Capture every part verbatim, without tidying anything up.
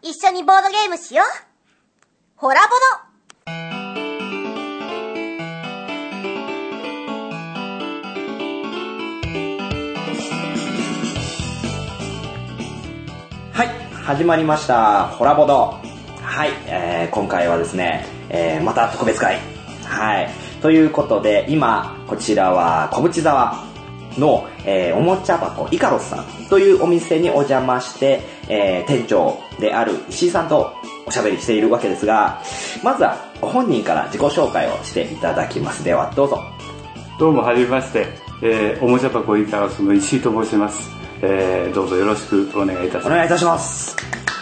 一緒にボードゲームしよう。ホラボド。 はい、始まりましたホラボド。はい、えー、今回はですね、えー、また特別会。はい、ということで今こちらは小淵沢の、えー、おもちゃ箱イカロスさんというお店にお邪魔して、えー、店長である石井さんとおしゃべりしているわけですが、まずはご本人から自己紹介をしていただきます。ではどうぞ。 どうもはじめまして、えー、おもちゃ箱イカロスの石井と申します。えー、どうぞよろしくお願いいたします。 お願いいたします。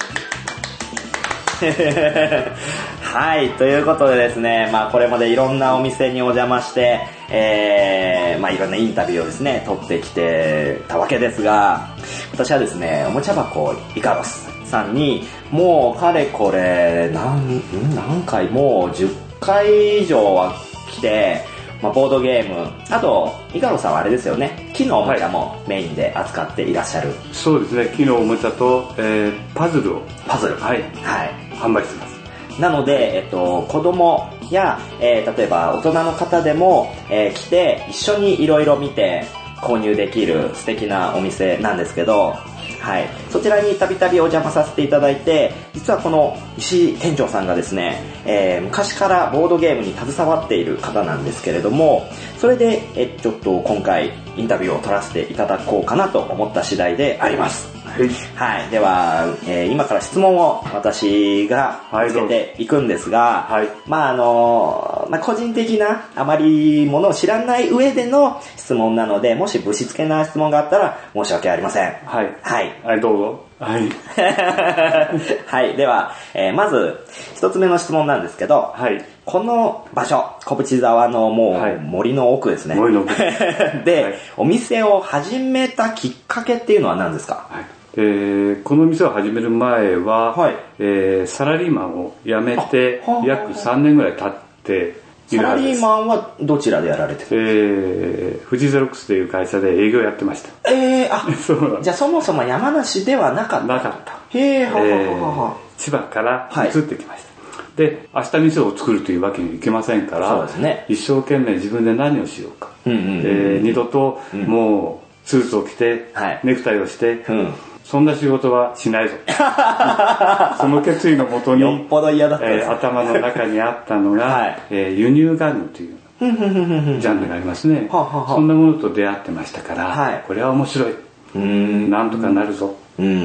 はい、ということでですね、まあこれまでいろんなお店にお邪魔して、えー、まあいろんなインタビューをですね、撮ってきてたわけですが、私はですね、おもちゃ箱イカロスさんに、もうかれこれ、何、何回、もうじゅっかい以上は来て、まあ、ボードゲーム、あと、イカロスさんはあれですよね、木のおもちゃもメインで扱っていらっしゃる。はい、 そうですね、木のおもちゃと、えー、パズルを。 パズル。 はい。 はい。 販売してます。 なので、えっと、子供や、えー、例えば大人の方でも、えー、来て一緒にいろいろ見て購入できる素敵なお店なんですけど、はい、そちらにたびたびお邪魔させていただいて、実はこの石井店長さんがですね、えー、昔からボードゲームに携わっている方なんですけれども、それでえちょっと今回インタビューを取らせていただこうかなと思った次第であります。はい、はい、では、えー、今から質問を私がつけていくんですが、はい、まああの、まあ、個人的なあまりものを知らない上での質問なので、もしぶしつけな質問があったら申し訳ありません。 はい。 はい。 はい、どうぞ。はい。 はい、では、えー、まず一つ目の質問なんですけど、はい、この場所、小淵沢のもう森の奥ですね。 森の奥。 で、はい、お店を始めたきっかけっていうのは何ですか？はい、 えー、この店を始める前は、はい、えー、サラリーマンを辞めて約さんねんぐらい経っているはずです。 サラリーマンはどちらでやられてた？ えー、富士ゼロックスという会社で営業やってました。 えー、あ、そうじゃあそもそも山梨ではなかった？ なかった。 へー、はははは、 えー、千葉から移ってきました。はい、で、明日店を作るというわけにいけませんから、そうですね、一生懸命自分で何をしようか。うんうんうん、えー、二度ともうスーツを着て、うん、ネクタイをして、うん、そんな仕事はしないぞ。その決意のもとに、 よっぽど嫌だったです、 えー、頭の中にあったのが、はい、えー、輸入玩具というジャンルがありますね。そんなものと出会ってましたから、はい、これは面白い。うーん、なんとかなるぞ。うんうんうん、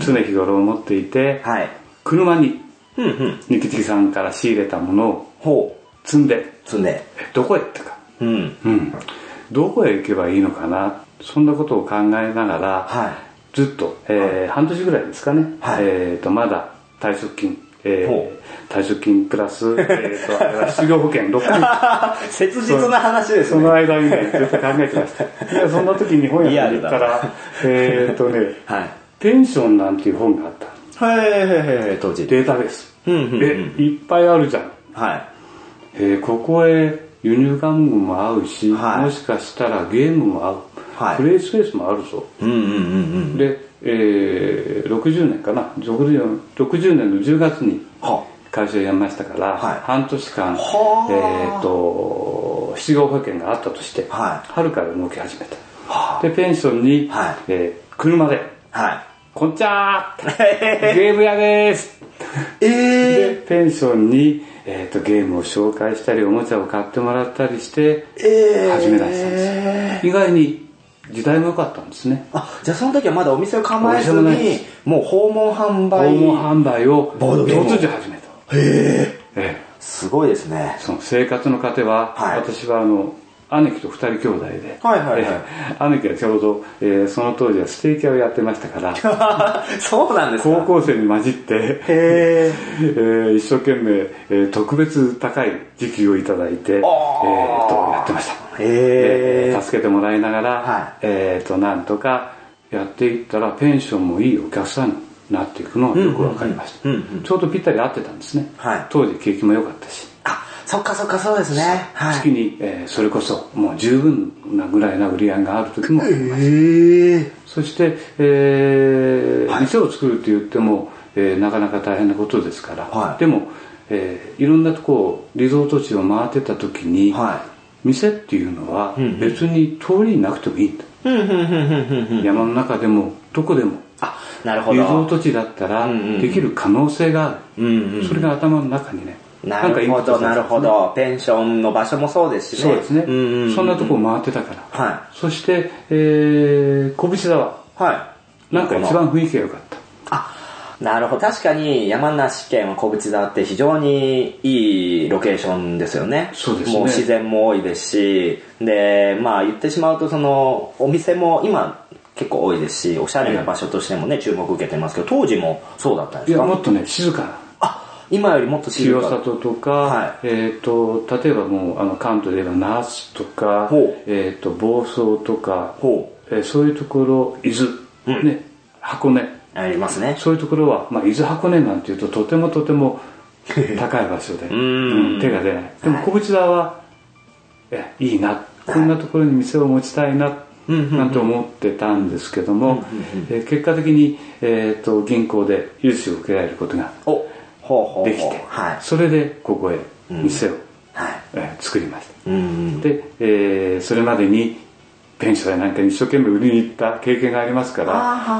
常日頃思っていて、はい、車に、うんうん、ニキティさんから仕入れたものを積んで、積んでどこへ行ったか、うんうん、どこへ行けばいいのかな、そんなことを考えながら、はい、ずっと、えーはい、半年ぐらいですかね、はい、えーとまだ退職金、えー、退職金プラス、えーとあれは失業保険ろっかげつ切実な話ですね。 その間にね、ずっと考えてました。でそんな時に本屋に行ったら、えーとね、はい、ペンションなんていう本があった。 はいはいはいはい、当時データベース、うんうんうん、でいっぱいあるじゃん。はい、えー、ここへ輸入玩具も合うし、はい、もしかしたらゲームも合う、はい、プレイスペースもあるぞ。うんうんうんうん、で、えー、ろくじゅうねんかな、ろくじゅうねんのじゅうがつに会社を辞めましたから、はい、半年間、えーと失業保険があったとして、はい、春から動き始めた。はでペンションに、はい、えー、車で、はい、こんちゃーゲーム屋でーす、えー、でペンションに、えー、とゲームを紹介したりおもちゃを買ってもらったりして始められたんです、えー、意外に時代も良かったんですね。 あ、じゃあその時はまだお店を構えずにもう訪問販売訪問販売を突如始めた。へー、えー、すごいですね。 その生活の糧は、はい、私はあの兄貴と二人兄弟で、はいはいはい、えー、兄貴はちょうど、えー、その当時はステーキ屋をやってましたからそうなんですか。 高校生に混じってへー、えー、一生懸命、えー、特別高い時給をいただいて、えー、とやってました。へー、助けてもらいながら、はい、えー、となんとかやっていったらペンションもいいお客さんになっていくのがよくわかりました。ちょうどぴったり合ってたんですね、はい、当時景気も良かったし。 あ、そっかそっか、そうですね。 はい、月に、えー、それこそもう十分なぐらいな売り上げがある時もあります。へー、そして、えーはい、店を作ると言っても、ええー、なかなか大変なことですから、はい、でも、えー、いろんなとこをリゾート地を回ってた時に、はい、店っていうのは別に通りになくてもいいんだ、山の中でもどこでも、 あ、なるほど、 リゾート地だったらできる可能性がある、うんうんうん、それが頭の中にね、 なるほど、なるほど。ペンションの場所もそうですしね。 そうですね。うんうんうん、そんなとこ回ってたから。はい。そして、えー、小淵沢。はい。なんか一番雰囲気が良かった。 あ、なるほど。確かに山梨県小淵沢って非常にいいロケーションですよね。 そうですね。 もう自然も多いですし、で、まあ言ってしまうとその、お店も今結構多いですし、おしゃれな場所としてもね、注目受けてますけど、当時もそうだったんですか？ いや、もっとね、静かな。 今よりもっと静か。 清里とか、はい、えっ、ー、と、例えばもう、あの、関東で言えば、那須とか、えっ、ー、と、房総とか、えー、そういうところ、伊豆、うん、ね、箱根。 ありますね。 そういうところは、まあ、伊豆箱根なんていうと、とてもとても高い場所で、うん、手が出ない。でも、小淵沢は、え、いいな、こんなところに店を持ちたいな、なんて思ってたんですけども、えー、結果的に、えっ、ー、と、銀行で融資を受けられることが、できて、はい、それでここへ店を、うん、はい、えー、作りました、うんうん、で、えー、それまでにペンションやなんかに一生懸命売りに行った経験がありますから、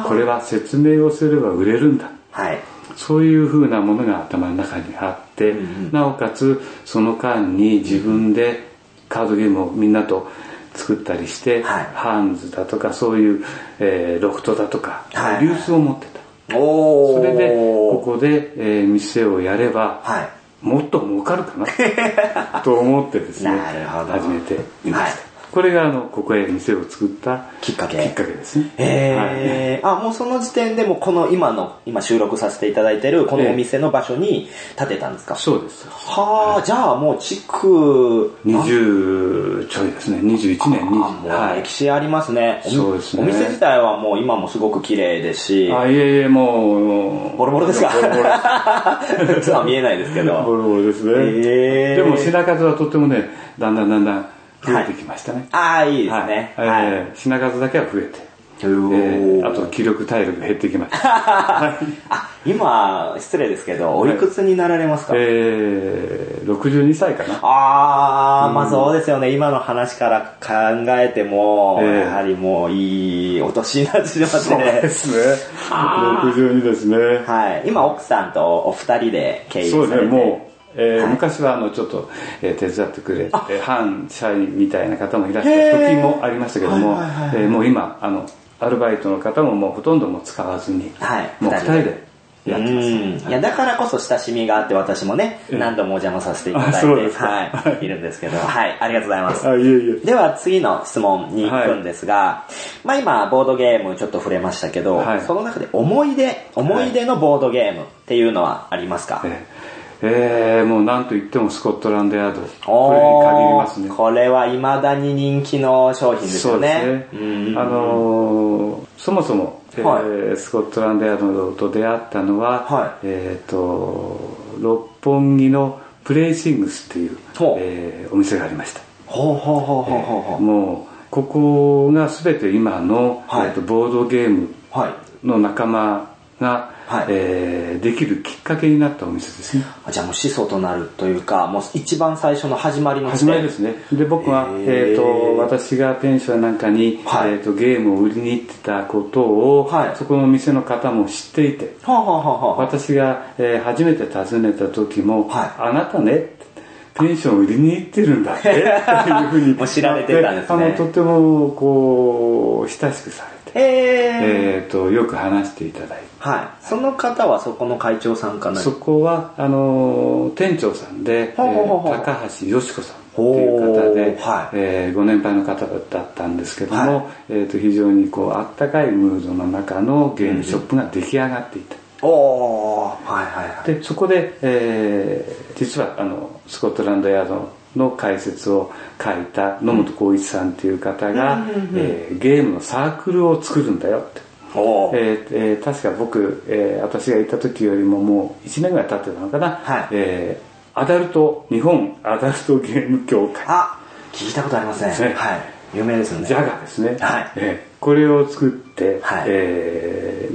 これは説明をすれば売れるんだ、はい、そういう風なものが頭の中にあって、うんうん、なおかつその間に自分でカードゲームをみんなと作ったりして、はい、ハンズだとかそういう、えー、ロフトだとか、はい、流通を持ってた。おそれでここで、えー、店をやれば、はい、もっと儲かるかなと思ってですね、なるほど、始めてみました、はい、これがあのここへ店を作ったきっかけきっかけですね。 へー、はい、あ、もうその時点でもこの今の今収録させていただいているこのお店の場所に建てたんですか？ そうです。 はあ、はい、じゃあもう築にじゅうちょいですね、にじゅういちねん、にじゅう、 もう歴史ありますね。そうですね。お店自体はもう今もすごく綺麗ですし。 あ、いえいえ、もうボロボロですか？ボロボロ普通は見えないですけど。 ボロボロですね。えー、でも品数はとってもね、だんだんだんだん増えてきましたね。 はい、ああ、いいですね。 はい、はい、えー、品数だけは増えて、えー、あと気力体力が減ってきました。はい、 あ、今失礼ですけど、おいくつになられますか？はい、 えー、ろくじゅうにさいかな。 ああ、うん、まあそうですよね。今の話から考えても、えー、やはりもういいお年になってしまってね。 そうですね。ろくじゅうにですね。 はい。今奥さんとお二人で経営されて。 そうですね、もう。えーはい、昔はあのちょっと、えー、手伝ってくれて、半社員みたいな方もいらっしゃる時もありましたけども、もう今あのアルバイトの方ももうほとんども使わずに、はい、もうふたりでやってます。 うん、いやだからこそ親しみがあって私もね、えー、何度もお邪魔させていただいて、はい、いるんですけど、はい、ありがとうございます。あ、いえいえ。では次の質問に行くんですが、はい、まあ今ボードゲームちょっと触れましたけど、はい、その中で思い出、思い出のボードゲームっていうのはありますか？えーえー、もうなんといってもスコットランドヤード。これに限りますね。 これは未だに人気の商品ですよね。 そうですね。あのー、そもそも、えーはい、スコットランドヤードと出会ったのは、はい、えっ、ー、と、六本木のプレイシングスっていう、えー、お店がありました。ほうほうほうほうほう、えー、もう、ここが全て今の、はい、えーと、ボードゲームの仲間が、はい、えー、できるきっかけになったお店ですね。 じゃあもう始祖となるというか、もう一番最初の始まりの始まりですね。で、僕は、えーと、私がペンションなんかに、はい、えーと、ゲームを売りに行ってたことを、はい、そこの店の方も知っていて、はあはあはあ、私が、えー、初めて訪ねた時も、はい、あなたね、ペンション売りに行ってるんだってっていうふうにもう知られてたんですね。 あのとてもこう親しくされて、えー、えーとよく話していただいて、 はい、その方はそこの会長さんかな。 そこはあの店長さんで、えー、高橋よし子さんっていう方で、はい、えー、ご年配の方だったんですけども、はい、えー、と非常にこうあったかいムードの中のゲームショップが出来上がっていた。おー、はいはいはい。で、そこで、えー、実はあのスコットランドヤードの解説を書いた野本浩一さんっていう方が、うんえー、ゲームのサークルを作るんだよって。おえーえー、確か僕、えー、私が行った時よりももういちねんぐらい経ってたのかな、はい、えー、アダルト日本アダルトゲーム協会、 あ、聞いたことありますね、ね、はい、有名ですよね。 ジャガですね、はい、えー、これを作って、はい、えー、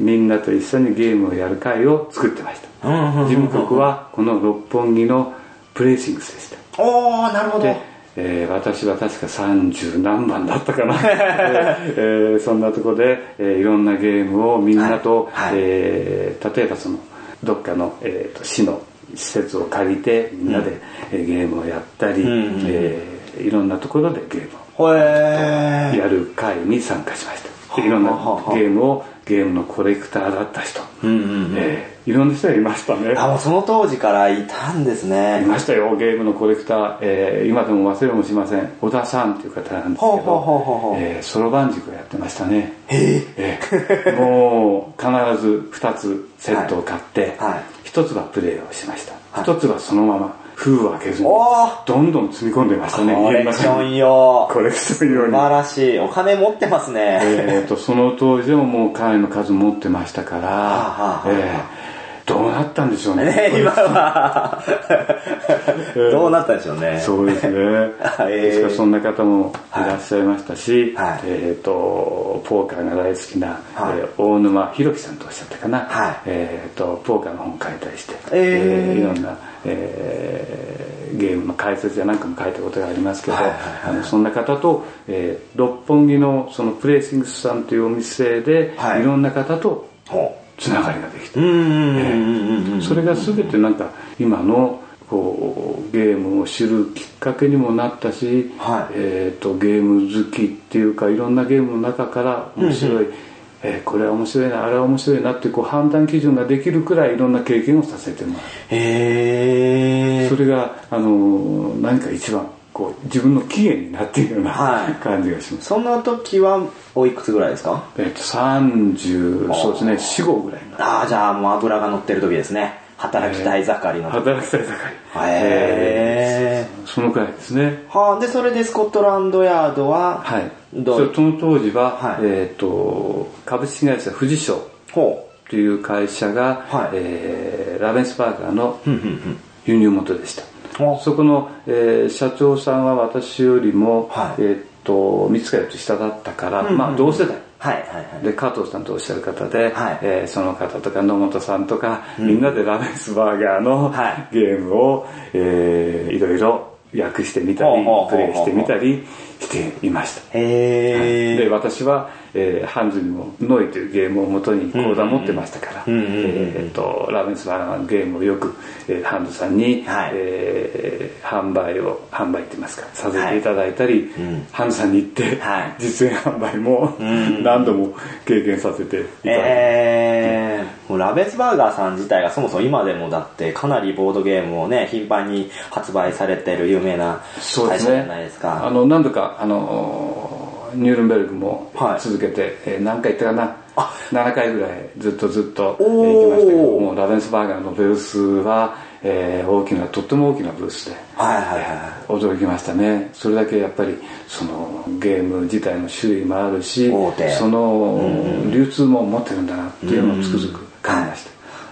みんなと一緒にゲームをやる会を作ってました。事務局はこの六本木のプレイシングスでした。 おー、なるほど。 で、えー、私は確か三十何番だったかな、えー、そんなところで、えー、いろんなゲームをみんなと、はいはい、えー、例えばそのどっかの、えー、と市の施設を借りてみんなで、うんえー、ゲームをやったり、うんうん、えー、いろんなところでゲームをやる会に参加しました。いろんなゲームをゲームのコレクターだった人、うんうんうんえー、いろんな人がいましたね。 あ、もうその当時からいたんですね。 いましたよ、ゲームのコレクター、えー、今でも忘れもしません。小田さんという方なんですけど、ほうほうほうほう、えー、そろばん塾をやってましたね。 へえー、もう必ずふたつセットを買って、はいはい、ひとつはプレイをしました。ひとつはそのまま封を開けずにどんどん積み込んでましたね。 コレクション用。 コレクション用に。 素晴らしい。お金持ってますね。 えーと、その当時でももうかなりの数持ってましたから、はあはあえー、どうなったんでしょうね。 ね今は。どうなったんでしょうね。 そうですね。ですからそんな方もいらっしゃいましたし、はい、えーと、ポーカーが大好きな、はいえー、大沼弘樹さんとおっしゃったかな。はい、えーと、ポーカーの本を書いたりして、えー、いろんな、えー、ゲームの解説やなんかも書いたことがありますけど、はいはいはい、あのそんな方と、えー、六本木のそのプレイシングスさんというお店で、はい、いろんな方とつながりができて、それが全てなんか今のこうゲームを知るきっかけにもなったし、はいえー、とゲーム好きっていうかいろんなゲームの中から面白い、うんうんえー、これは面白いなあれは面白いなっていう、こう判断基準ができるくらいいろんな経験をさせてもらう。 へー。 それがあの何か一番こう自分の起源になっているような、はい、感じがします。 その時はおいくつぐらいですか？ えっとさんじゅうそうですねよん、ごぐらいの。 ああ、じゃあもう脂が乗ってる時ですね。働きたい盛りの時。 働きたい盛り。 へー。 そのくらいですね。 はあ、でそれでスコットランドヤードははいどうその当時は、はい、えっと株式会社富士商という会社が、はいえー、ラベンスバーガーの輸入元でした。そこの、えー、社長さんは私よりも、はい、えー、っと三塚より下だったから、うんうん、まあ同世代、はいはいはい、で加藤さんとおっしゃる方で、はいえー、その方とか野本さんとか、うん、みんなでラベンスバーガーのゲームを、えー、いろいろ訳してみたりプレイしてみたりしていました。 へー。 で私は、えー、ハンズにもノイというゲームを元に講座持ってましたから、えー、とラベンスバーガーのゲームをよく、えー、ハンズさんに、はいえー、販売を販売って言いますかさせていただいたり、はいうん、ハンズさんに行って、はい、実演販売も何度も経験させていただいて、 えー、もうラベンスバーガーさん自体がそもそも今でもだってかなりボードゲームをね頻繁に発売されてる有名な会社じゃないですか。 そうですね、あの何度かあのニュールンベルグも続けて、はいえー、何回行ったかなななかいぐらいずっとずっと行きましたけどもうラベンスバーガーのブースは、えー、大きなとっても大きなブースで、はいはいはい、驚きましたね。それだけやっぱりそのゲーム自体の種類もあるしその流通も持ってるんだなっていうのをつくづく感じました。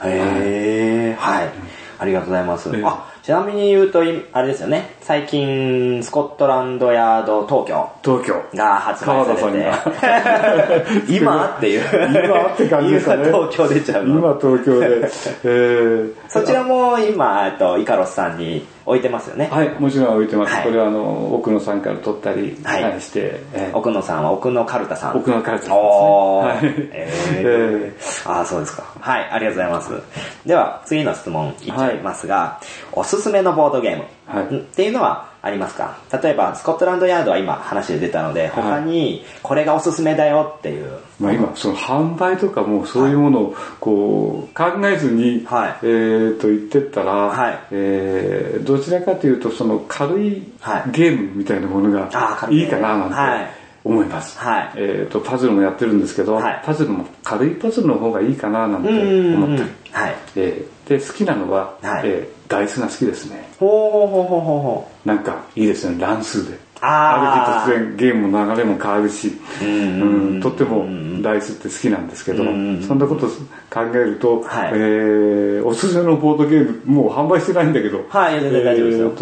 へえー、はい、ありがとうございます。えー、あちなみに言うと、あれですよね。最近、スコットランドヤード東京。 東京。 が発売されて。今っていう。 今って感じですかね。 今東京出ちゃうの。 今東京で。えー、 そちらも今、えっと、イカロスさんに置いてますよね。 はい、もちろん置いてます。はい、これはあの、奥野さんから取ったりして、 はいえー、奥野さんは奥野カルタさん。 奥野カルタさんですね。 おー。はい、えー、あー、そうですか。はい、ありがとうございます。では、次の質問いっちゃいますが、はい、おすすめのボードゲーム、はい、っていうのはありますか？例えばスコットランドヤードは今話で出たので、他にこれがおすすめだよっていう、 まあ、今その販売とかもそういうものをこう考えずに、はい、えー、と言ってったら、はいえー、どちらかというとその軽いゲームみたいなものがいいかななんて、はい思います、はいえー、とパズルもやってるんですけど、はい、パズルも軽いパズルの方がいいかななんて思ったり、はいえー、で好きなのは、はいえー、ダイスが好きですね。 ほうほうほうほうほう。 なんかいいですね、乱数である日突然ゲームの流れも変わるし、うんうん、とってもダイスって好きなんですけど、うんそんなこと考えると、はいえー、おすすめのボードゲームもう販売してないんだけど、 はい、大丈夫ですよ。えーと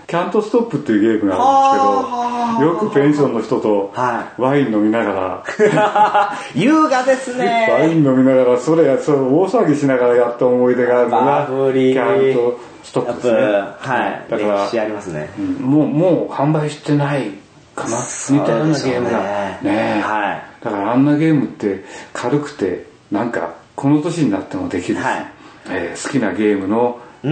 キャントストップっていうゲームがあるんですけど、よくペンションの人とワイン飲みながら、優雅ですね。 ワイン飲みながら、それや、それ大騒ぎしながらやった思い出があるのが、キャントストップですね。 はい。だから、歴史ありますね。 もう、もう販売してないかな。似たようなゲームが。ね。はい。だからあんなゲームって軽くて、なんか、この年になってもできる。はい。えー、好きなゲームの、うん、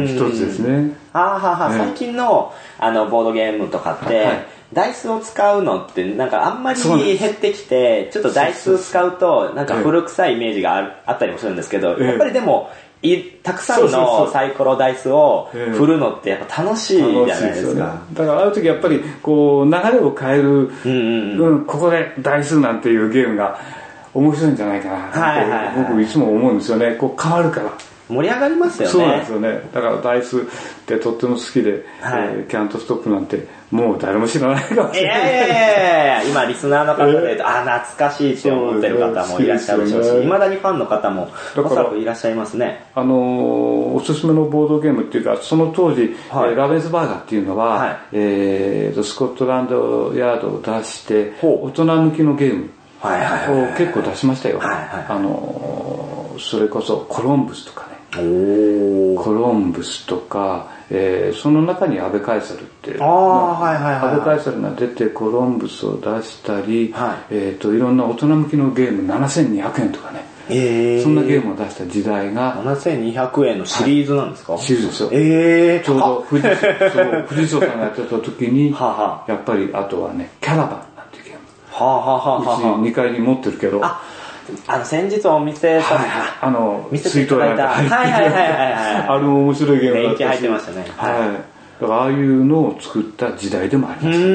一つですね。 あはは、最近のあのボードゲームとかって、はい、ダイスを使うのってなんかあんまり減ってきて、ちょっとダイス使うとなんか古臭いイメージが あ, あったりもするんですけど、ええ、やっぱりでもいたくさんのサイコロダイスを振るのってやっぱ楽しいじゃないですか。 ね、だからある時やっぱりこう流れを変える、うんうんうんうん、ここでダイスなんていうゲームが面白いんじゃないかなって、はいはいはい、僕いつも思うんですよね。こう変わるから。 盛り上がりますよね。 そうなんですよね。だからダイスってとっても好きで、はい、えー、キャントストップなんてもう誰も知らないかもしれない。いやいやいや今リスナーの方で、えー、あ懐かしいって思ってる方もいらっしゃるでしょうし、いま、ね、だにファンの方もおそらくいらっしゃいますね。 あのー、おすすめのボードゲームっていうか、その当時、はい、えー、ラベンスバーガーっていうのは、はい、えー、スコットランドヤードを出して大人向きのゲームを結構出しましたよ。はいはいはい、あのー、それこそコロンブスとかね。コロンブスとか、えー、その中にアベカエサルって、あ、はいはいはい、アベカエサルが出てコロンブスを出したり、はい、えーと、いろんな大人向きのゲームななせんにひゃくえんとかね、えー、そんなゲームを出した時代がななせんにひゃくえんのシリーズなんですか？はい、 シリーズですよ。 えー、 ちょうど藤井藤井さんがやってた時にははやっぱりあとはねキャラバンなんていうゲーム、はあはあはあ、うちにかいに持ってるけど、 ああの先日お見せした、はい、 あの見せていただいた、はいはいはいはい、はい、 あれも面白いゲームだったし、 年季入ってましたね。 はい。だからああいうのを作った時代でもありました。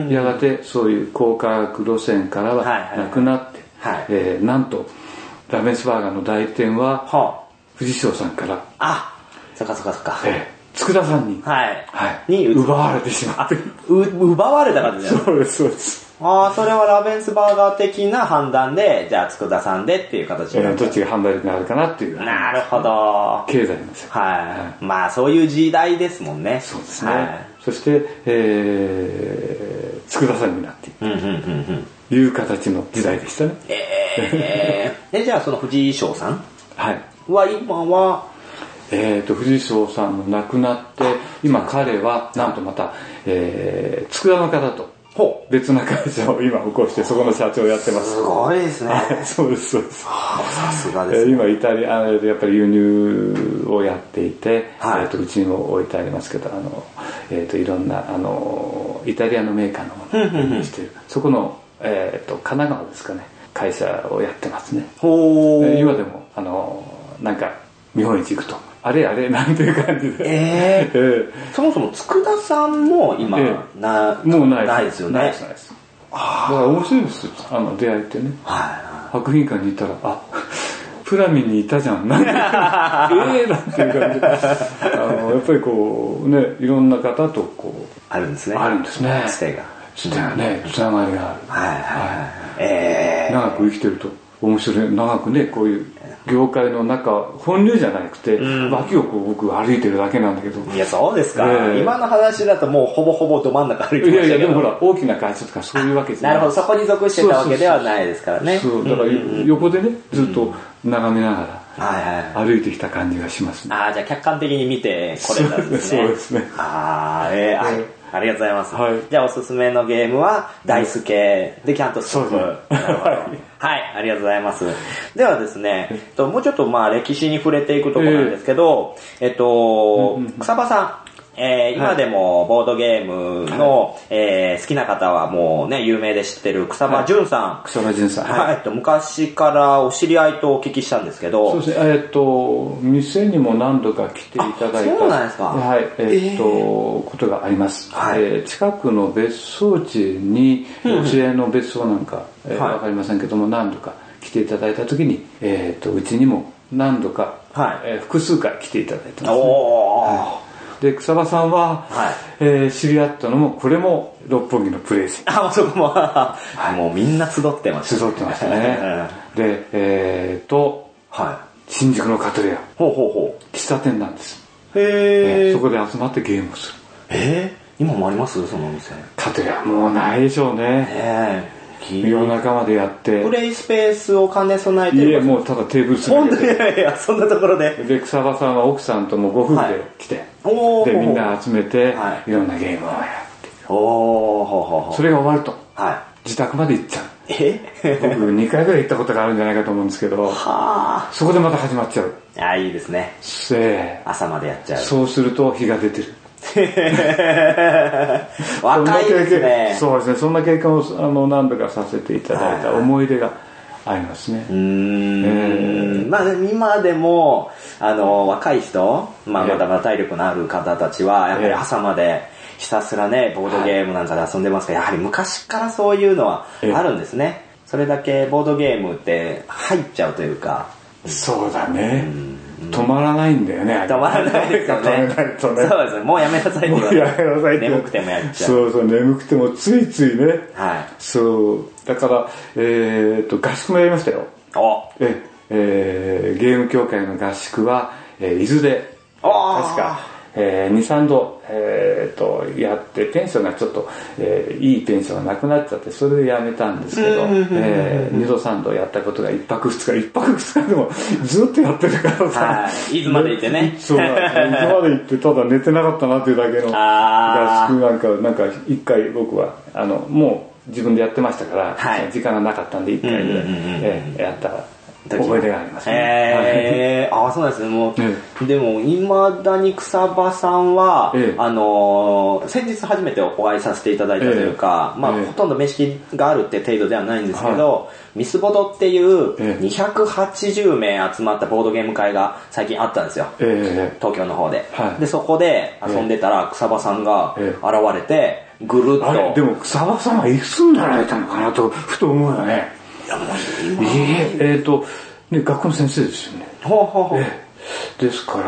で、やがてそういう高価格路線からはなくなって、はいはい、えー、なんとラベンスバーガーの代理店は、はあ、藤翔さんから、 あ、そっかそっかそっか。 えー、佃さんに、はい、はい、に奪われてしまって、 う奪われたからですね。 そうですそうです。 ああ、それはラベンスバーガー的な判断で、じゃあ佃さんでっていう形になる、 えー、どっちが販売力があるかなっていう。 なるほど。 経済なんですよ。 はい。はい、まあそういう時代ですもんね。 そうですね。はい、そして、えー、佃さんになっていく。うんうんうんうん。いう形の時代でしたね。 えー、えじゃあその藤井翔さんはいは今は、 えーと、藤井翔さんの亡くなって、今彼はなんとまた、えー、佃の方と、別な会社を今起こしてそこの社長をやってます。 すごいですね。 そうですそうです。 さすがですね。 今イタリアでやっぱり輸入をやっていて、はい、えーとうちにも置いてありますけど、あのえーといろんなあのイタリアのメーカーのものを輸入している。そこのえーと神奈川ですかね、会社をやってますね。ほー。今でもあのなんか見本市行くと。あれあれなんていう感じで、 えーえー、そもそも佃さんも今、えー、なもうないないですよね。 ないですないです。だから面白いですよ、あの出会いってね。はい。博品館に行ったら、あ、プラミンにいたじゃん。なんてええなんていう感じで、あのやっぱりこうね、いろんな方とこうあるんですね。 あるんですね。 つてが。 つてがね、つながりがある。 はいはいはい。えー、長く生きてると面白い、長くねこういう。業界の中、本流じゃなくて、うん、脇をこう僕歩いてるだけなんだけど。 いや、そうですか。えー、今の話だともうほぼほぼど真ん中歩いてましたけど。いやいや、 でもほら、大きな会社とかそういうわけじゃない。 なるほど、そこに属してたわけではないですからね。 そう、だから横でね、ずっと眺めながら歩いてきた感じがしますね。 ああ、じゃあ客観的に見てこれたんですね。 そうですね。 ああ、えー、あ、えーありがとうございます。はい、じゃあおすすめのゲームはダイス系でキャントストップ。はい、ありがとうございます。ではですね、えっと、もうちょっとまあ歴史に触れていくところなんですけど、えー、えっと、草場さん。えー、今でもボードゲームの、はい、えー、好きな方はもうね、有名で知ってる草場淳さん。はい、 草場淳さん。 はい。えっと、昔からお知り合いとお聞きしたんですけど。 そうですね。えー、っと、店にも何度か来ていただいた。 そうなんですか。 はい。えー、っと、えー、ことがあります。はい。えー、近くの別荘地に、お知り合いの別荘なんか、えーはい、わかりませんけども、何度か来ていただいたときに、えー、っと、うちにも何度か、はい。えー、複数回来ていただいてますね。おー。はい、で草場さんは、はい、えー、知り合ったのもこれも六本木のプレイス。 あ、そこも、はい、もうみんな集ってました。 集ってましたね。で、えーと、はい、新宿のカトレア。 ほうほうほう。 喫茶店なんです。 へへー。そこで集まってゲームをする。 えー、今もありますそのお店？ かとやもうないでしょうね。 えー、夜中までやって。 プレイスペースを兼ね備えてる？ いえ、もうただテーブルする。 本当に？いやいや、そんなところで。 で、草場さんは奥さんともご夫婦で来て、はい、で、みんな集めて、はい、いろんなゲームをやって。おー、ほうほうほう。それが終わると、はい、自宅まで行っちゃう。え僕にかいぐらい行ったことがあるんじゃないかと思うんですけど、はそこでまた始まっちゃう。 ああ、いいですね。 で、 朝までやっちゃう。 そうすると日が出てる。 若いですね。 そうですね。そんな経験をあの何度かさせていただいた思い出がありますね。うーん、 えー、まあ今でもあの若い人、まあまだまだ体力のある方たちはやっぱり朝までひたすらねボードゲームなんかで遊んでますから、やはり昔からそういうのはあるんですね。それだけボードゲームって入っちゃうというか。 そうだね。うん止まらないんだよね。 止まらないですよね。止めないとね。そうですね。もうやめなさいって言われて。もうやめなさいって。眠くてもやっちゃう。 そうそう、眠くてもついついね。はい。そう。だから、えー、っと、合宿もやりましたよ。おえ、えー、ゲーム協会の合宿は、えー、伊豆で、確か、えー、に、さんど、えー、と、やって、ペンションがちょっと、えー、いいペンションがなくなっちゃって、それでやめたんですけど、えー、にどさんどやったことがいっぱくふつか、いっぱくふつかでもずっとやってるからさ。 はい。伊豆まで行ってね。 そうなんです。伊豆まで行って、ただ寝てなかったなっていうだけの合宿なんか、なんか、一回僕は、あの、もう自分でやってましたから、はい、時間がなかったんで、一回ぐらい、えー、やったら。思い出がありますね。 えー、ああ、そうなんですね。もう、ええ、でも、未だに草場さんは、ええ、あのー、先日初めてお会いさせていただいたというか、ええ、まあ、ええ、ほとんど面識があるって程度ではないんですけど、はい、ミスボドっていうにひゃくはちじゅうめい集まったボードゲーム会が最近あったんですよ。ええ、東京の方で、はい。で、そこで遊んでたら草場さんが現れて、ぐるっと。あれ、 でも草場さんはいくつになられたのかなと、ふと思うよね。いや、もう今。ええ、えーと、ね、学校の先生ですよね。ほうほうほう。ええ、ですから、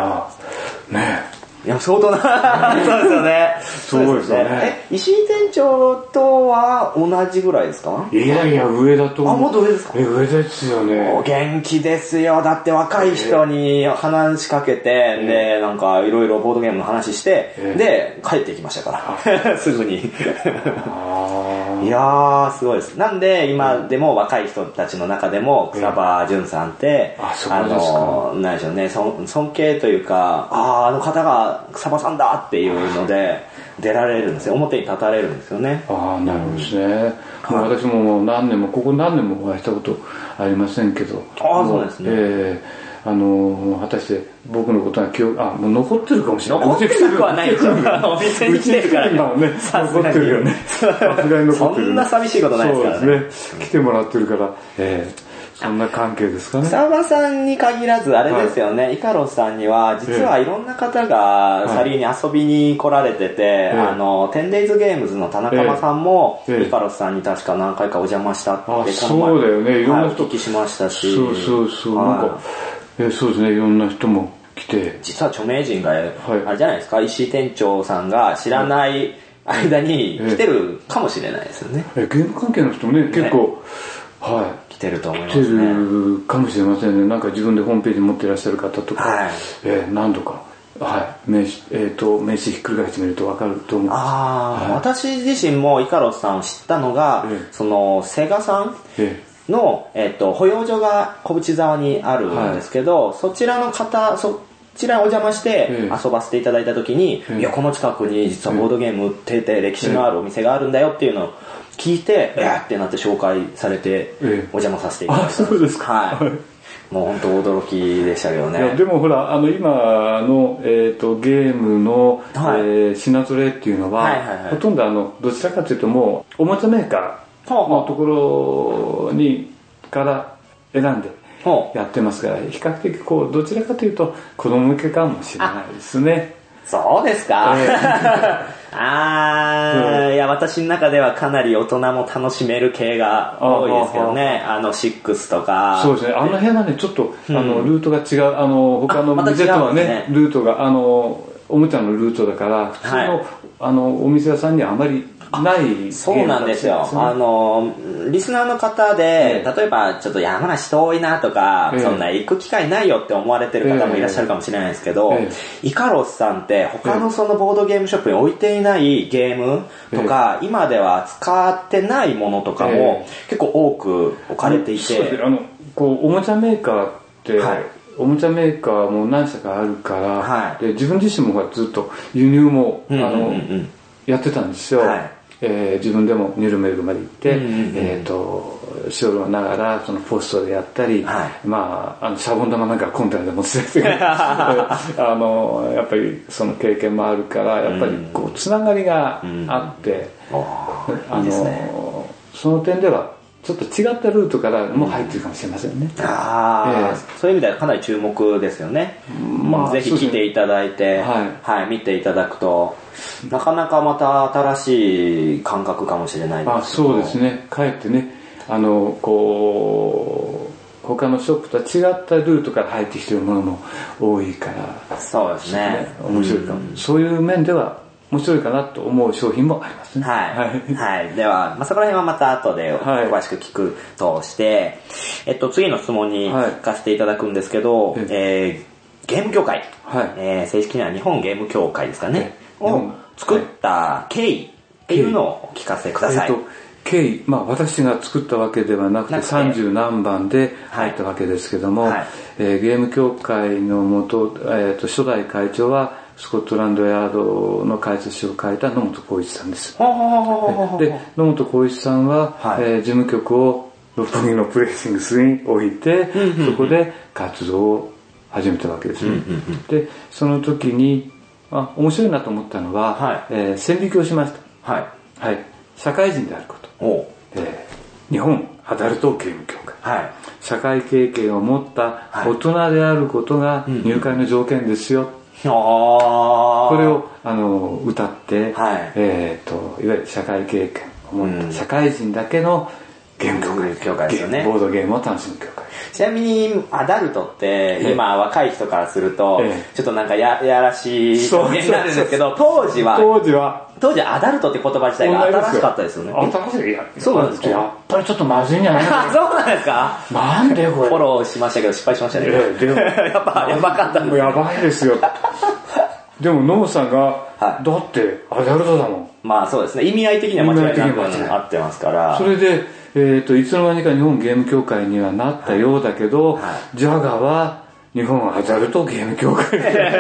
ねいや、相当な、そうですよね。 そうですよね。 え、石井店長とは同じぐらいですか？ いやいや、上だと思う。 あ、もっと上ですか？ え、上ですよね。 お元気ですよ。だって若い人に話しかけて、えー、で、なんかいろいろボードゲームの話して、えー、で、帰っていきましたから。すぐに。いやー、すごいです。なんで、今でも若い人たちの中でも、草場淳さんって、 あ、そうですか。あの、 何でしょうね、尊敬というか、あー、あの方が草場さんだっていうので、出られるんですよ。表に立たれるんですよね。 ああ、なるほどですね。うん、もう私ももう何年も、ここ何年もお会いしたことありませんけど。 ああ、そうですね。 えー、あのー、果たして僕のことが記憶、あ、もう残ってるかもしれない。 残ってるくはないでしょ。お店に来てるからね。残ってるよね。さすがに残ってる。 そんな寂しいことないですからね。 そうですね。来てもらってるから、えーそんな関係ですかね。 草場さんに限らず、あれですよね、はい、イカロスさんには、実はいろんな方がサリーに遊びに来られてて、えー、あの、テンデイズゲームズの田中さんも、えー、イカロスさんに確か何回かお邪魔したって、 あ、そうだよね、いろんな人、 はい、お聞きしましたし。 そうそうそう、はい、なんか、えー、そうですね、いろんな人も来て。 実は著名人が、はい、あれじゃないですか、石井店長さんが知らない間に来てるかもしれないですよね。 えー、ゲーム関係の人もね、結構、ね、はい。 来てると思いますね。 来てるかもしれませんね。なんか自分でホームページ持っていらっしゃる方とか、はい、えー、何度か、はい、名刺、えっ、ー、と、名刺ひっくり返してみると分かると思います。 ああ、はい、私自身もイカロスさんを知ったのが、えー、その、セガさんの、えっ、ー、と、保養所が小淵沢にあるんですけど、はい、そちらの方、そこちらにお邪魔して遊ばせていただいた時に、えー、いや、この近くに実はボードゲーム売ってて歴史のあるお店があるんだよっていうのを聞いて、えーってなって紹介されてお邪魔させていただいた。 あ、そうですか。 はい。もう本当驚きでしたけどね。 いやでもほら、あの今の、えー、とゲームの、はい、えー、品ぞれっていうのは、はいはいはい、ほとんどあのどちらかというともうおもちゃメーカーのところにから選んでやってますから、比較的こうどちらかというと子供向けかもしれないですね。 そうですか、えー、あー、いや私の中ではかなり大人も楽しめる系が多いですけどね。あのシックスとか。 そうですね、あの辺はねちょっと、うん、あのルートが違う、あの他の店とはね、また違うんですね、ルートがあのおもちゃのルートだから普通のあのお店屋さんにはあまりないそうなんですよ。あの、リスナーの方で、えー、例えばちょっと山梨遠いなとか、えー、そんな行く機会ないよって思われてる方もいらっしゃるかもしれないですけど、えー、イカロスさんって他のそのボードゲームショップに置いていないゲームとか、えー、今では使ってないものとかも結構多く置かれていて、 そうです。あの、こう、おもちゃメーカーって、はい、おもちゃメーカーも何社かあるから、はい、で自分自身もずっと輸入も、うんうんうん、あのやってたんですよ。はい、えー、自分でもニュルメルクまで行って、うんうんうん、えっ、ー、と、ショールをながら、そのポストでやったり、はい、まあ、あの、シャボン玉なんかコンテナで持ってて、あの、やっぱりその経験もあるから、やっぱりこう、つながりがあって、うんうん、あの、いいですね、その点では、ちょっと違ったルートからも入ってるかもしれませんね。 うん、ああ、えー、そういう意味ではかなり注目ですよね。まあ、ぜひ来ていただいて、はい、はい、見ていただくと、なかなかまた新しい感覚かもしれないです。 あ、そうですね。かえってね、あの、こう、他のショップとは違ったルートから入ってきてるものも多いから。 そうですね。 面白いかも、うん。そういう面では面白いかなと思う商品もありますね。 はい。はい。では、まあ、そこら辺はまた後で詳しく聞くとして、はい、えっと、次の質問に行かせていただくんですけど、はい、えー、ゲーム協会、はい、えー、正式には日本ゲーム協会ですかね、を作った経緯っていうのをお聞かせください。えっと、 経緯、まあ私が作ったわけではなくてさんじゅう何番で入ったわけですけども、はいはい、えー、ゲーム協会の元、えー、と初代会長はスコットランドヤードの解説書を書いた野本浩一さんです。で、野本浩一さんは、はい、えー、事務局を六本木のプレイシングスに置いて、そこで活動を始めたわけですね。で、その時に、あ、面白いなと思ったのは、はい、えー、線引きをしました。はい。はい。社会人であること。お、えー、日本アダルトゲーム協会。はい。社会経験を持った大人であることが入会の条件ですよ。うん、これをあの歌って、はい、えっ、ー、といわゆる社会経験を持った社会人だけのゲーム協会、うん、協会ですよね。ボードゲームを楽しむ協会。 ちなみにアダルトって今若い人からするとちょっとなんか や, やらしい表現になるんですけど、当時は当時は当時アダルトって言葉自体が新しかったですよね。 新しい。いや、 そうなんですか。 やっぱりちょっとまずいんじゃないか。そうなんですか。 なんでこれ。 フォローしましたけど失敗しましたね。でもやっぱやばかったんです。 やばいですよ。でもノムさんが、はい、だってアダルトだもん。 まあそうですね。意味合い的には間違いなく合ってますから。 それで、えーと、いつの間にか日本ゲーム協会にはなったようだけど、はいはい、ジャガは日本アダルトゲーム協会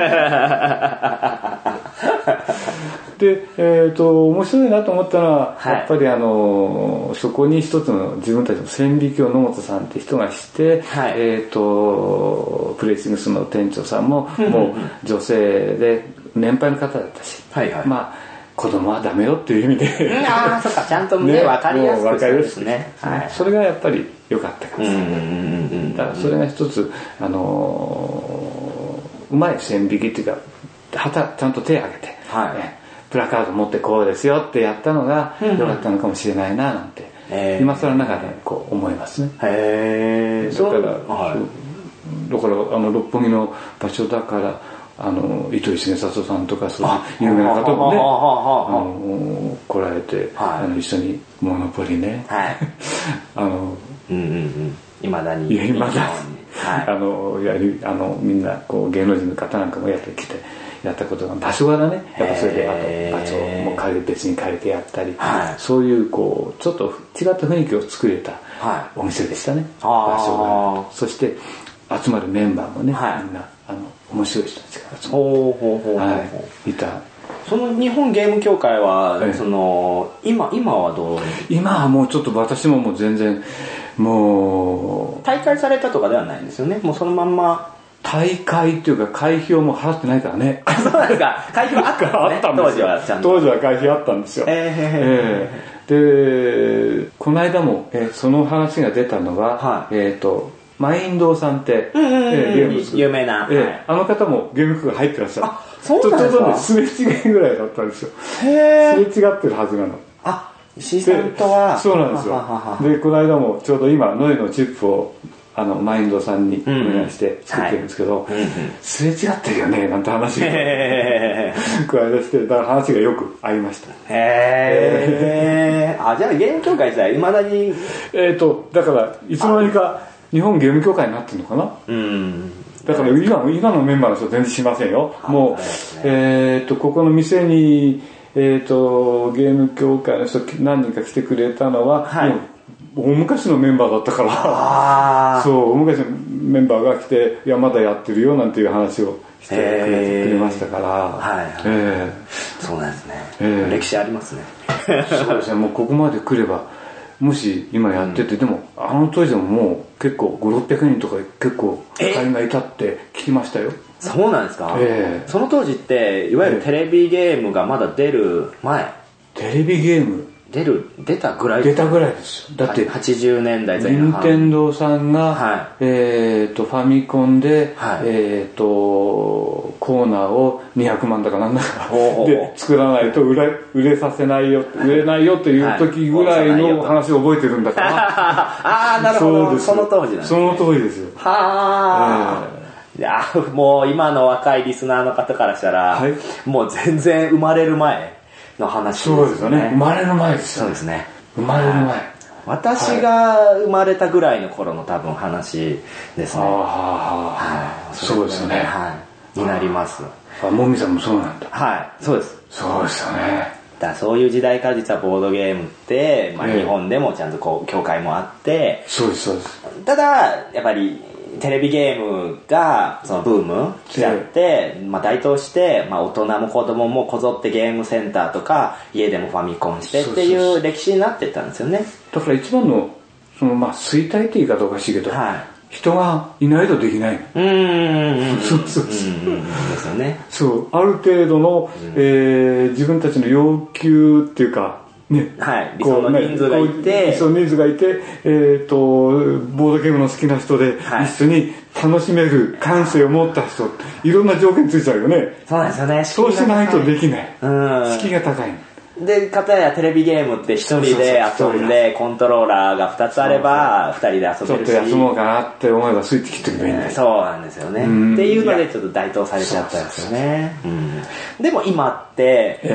で、えーと、面白いなと思ったのは、はい、やっぱりあのそこに一つの自分たちの線引きを野本さんって人がして、はい、えーとプレイシングスの店長さんももう女性で年配の方だったし、はいはい、まあ子供はダメよっていう意味でああ、そっか、ちゃんとね、ね、分かりやすくですね。 はい、それがやっぱり良かったかもしれない。だからそれが一つ、あのー、うまい線引きっていうか、はたちゃんと手を挙げて、はい、ね、プラカード持ってこうですよってやったのが良かったのかもしれないななんて、うん、今更ながらこう思いますね。へー、だから、はい、だからあの六本木の場所だから。あの糸井重里さんとかそういう有名な方もね、あの来られて、はい、あの一緒にモノポリね、はい、あの、 うんうんうん、未だに未だに、はい、あのやりあのみんなこう芸能人の方なんかもやってきてやったことが場所柄ね、やっぱそれであと場所も変え別に変えてやったり、はい、そういうこうちょっと違った雰囲気を作れたお店でしたね、はい、場所が。そして集まるメンバーもね、はい、みんなあの面白い人たちが集まって、ほうほうほうほう、はい、いた。 その日本ゲーム協会は、はい、その今今はどう？ 今はもうちょっと私ももう全然もう大会されたとかではないんですよね。もうそのまんま大会っていうか会費をもう払ってないからね。 あ、そうなんですか。会費はあったんですね。あったんですよ。当時はちゃんと。 当時は会費あったんですよ。えー、えー、でこの間も、えー、その話が出たのは、はい、えっ、ー、と。マインドーさんって、うんうんうん、えー、ゲーム有名な、 えーはい、あの方もゲーム局が入ってらっしゃる。 あ、そうなんですか。ちょっとすれ違いぐらいだったんですよ。 へー。 すれ違ってるはずなの。 あ、石井さんとは。 そうなんですよ。で、この間もちょうど今ノエのチップをあのマインドさんにお願いして作ってるんですけど、うんはい、すれ違ってるよねなんて話が加え出して、だから話がよく合いました。 へーあ、じゃあゲーム協会自体未だにえっとだからいつの間にか日本ゲーム協会になってるのかな。うんだから今今のメンバーの人全然しませんよ。もう、ね、えっとここの店にえっとゲーム協会の人何人か来てくれたのは、はい、もう大昔のメンバーだったからそう大昔のメンバーが来ていやまだやってるよなんていう話をしてくれ、くれましたから、はいはいえー、そうなんですね、えー、歴史ありますねそうですねもうここまで来ればもし今やってて、うん、でもあの当時でももう結構ごひゃくろっぴゃくにんとか結構会員がいたって聞きましたよ。 そうなんですか、えー、その当時っていわゆるテレビゲームがまだ出る前、 テレビゲーム出る出たぐらい出たぐらいですよ。だってはちじゅうねんだいぜん半任天堂さんが、はい、えっとファミコンで、はい、えっとコーナーをにひゃくまんだかなんだかで作らないと売れ売れさせないよ売れないよという時ぐらいの話を覚えてるんだから。 ああなるほど そ, その当時なんですね。 その当時ですよ。 はあ。えーいやもう今の若いリスナーの方からしたら、はい、もう全然生まれる前の話ですね。 そうですよね。生まれる前ですよ。 そうですね。 生まれる前。 私が生まれたぐらいの頃の多分話ですね。 はい。そうですよね。 はい。になります。 あ、もみさんもそうなんだ。 はい。そうです。 そうですよね。 だそういう時代から実はボードゲームって、まあ日本でもちゃんとこう協会もあって、 そうですそうです。 ただやっぱりテレビゲームがそのブームしちゃって、まあ台頭して、まあ大人も子供もこぞってゲームセンターとか家でもファミコンしてっていう歴史になってったんですよね。 だから一番のそのまあ衰退って言い方おかしいけど、はい、人がいないとできない。 うんうんうん。そうそうそう。ですよね。 そう、ある程度の、うんえー、自分たちの要求っていうか。ね、 はい、理想の人数がいて、 理想の人数がいて、えっと、ボードゲームの好きな人で、一緒に楽しめる感性を持った人、いろんな条件ついちゃうよね。 そうなんですよね。 そうしないとできない。敷居が高い。 で、かたやテレビゲームって一人で遊んで、コントローラーが二つあれば、二人で遊べるし。 ちょっと休もうかなって思えばスイッチ切ってくればいいんだよ。 そうなんですよね。っていうのでちょっと台頭されちゃったんですよね。でも今って、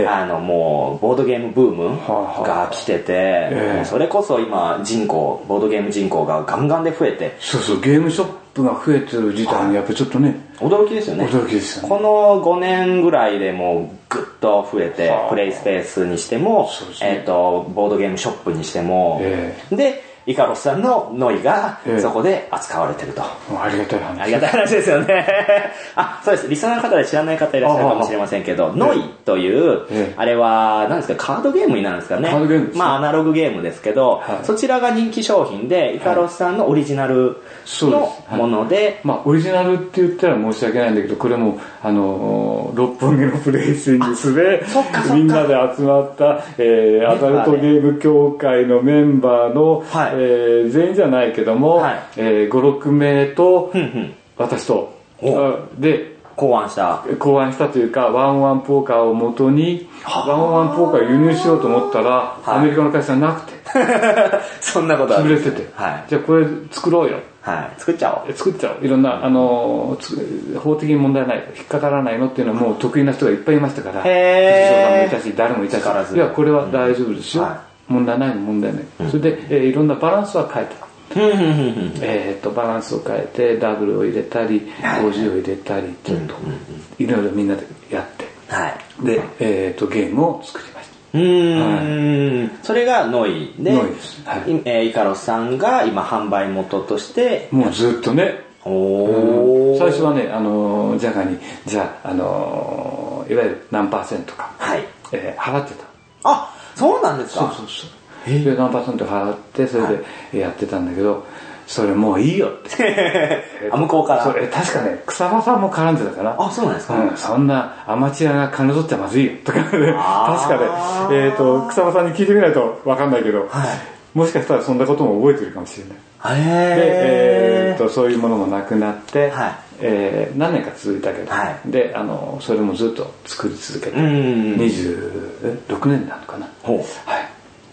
あのもう、ボードゲームブームが来てて、それこそ今人口、ボードゲーム人口がガンガンで増えて。 そうそう、ゲームショップが増えてる時代にやっぱりちょっとね、 驚きですよね。 驚きですよね。 このごねんぐらいでもうぐっと増えて、プレイスペースにしても、えっと、ボードゲームショップにしても、で、イカロスさんのノイがそこで扱われてると。 ありがたい話。 ありがたい話ですよね。あ、そうです。リスナーの方で知らない方いらっしゃるかもしれませんけど、ノイという、あれは、何ですか、カードゲームになるんですかね。 カードゲームです。 まあ、アナログゲームですけど、そちらが人気商品で、イカロスさんのオリジナルのもので、 まあ、オリジナルって言ったら申し訳ないんだけど、これも、あの、六本木のプレイスイングスで、みんなで集まった、えー、アダルトゲーム協会のメンバーの、はいえー、全員じゃないけども、はいえー、ご、ろくめいと、私と、で、 考案した。 考案したというか、ワンワンポーカーを元に、ワンワンポーカーを輸入しようと思ったら、はい、アメリカの会社なくて。 そんなことある。 潰れてて。はい、じゃあこれ作ろうよ。 はい。作っちゃおう。 作っちゃおう。いろんな、あの、法的に問題ない、引っかからないのっていうのはもう得意な人がいっぱいいましたから、 へー。藤井さんもいたし、誰もいたし、いや、これは大丈夫ですよ。うんはい、問題ないの、問題ない。うん、それで、えー、いろんなバランスは変えた。えっと、バランスを変えて、ダブルを入れたり、ごじゅうを入れたり、ちょっと、いろいろみんなでやって、はい、で、えっと、ゲームを作りました。 うーん、はい、それがノイで、 ノイです。はい、 えー、イカロスさんが今販売元として、 もうずっとね、 おうん、最初はね、あの、ジャガに、じゃあ、あの、いわゆる何パーセントか、はいえー、払ってた。 あ、そうなんですか？ そうそうそう。で何パーセント払ってそれでやってたんだけど、はい、それもういいよってあ向こうからそれ確かね草場さんも絡んでたかな。 あそうなんですか、 うん、そんなアマチュアが金取っちゃまずいよとかね確かねえっ、ー、と草場さんに聞いてみないと分かんないけど、はい、もしかしたらそんなことも覚えてるかもしれない。 へで、えー、とそういうものもなくなって、はいえー、何年か続いたけど、はい、であのそれもずっと作り続けてにじゅうろくねんなのかな。ほうはい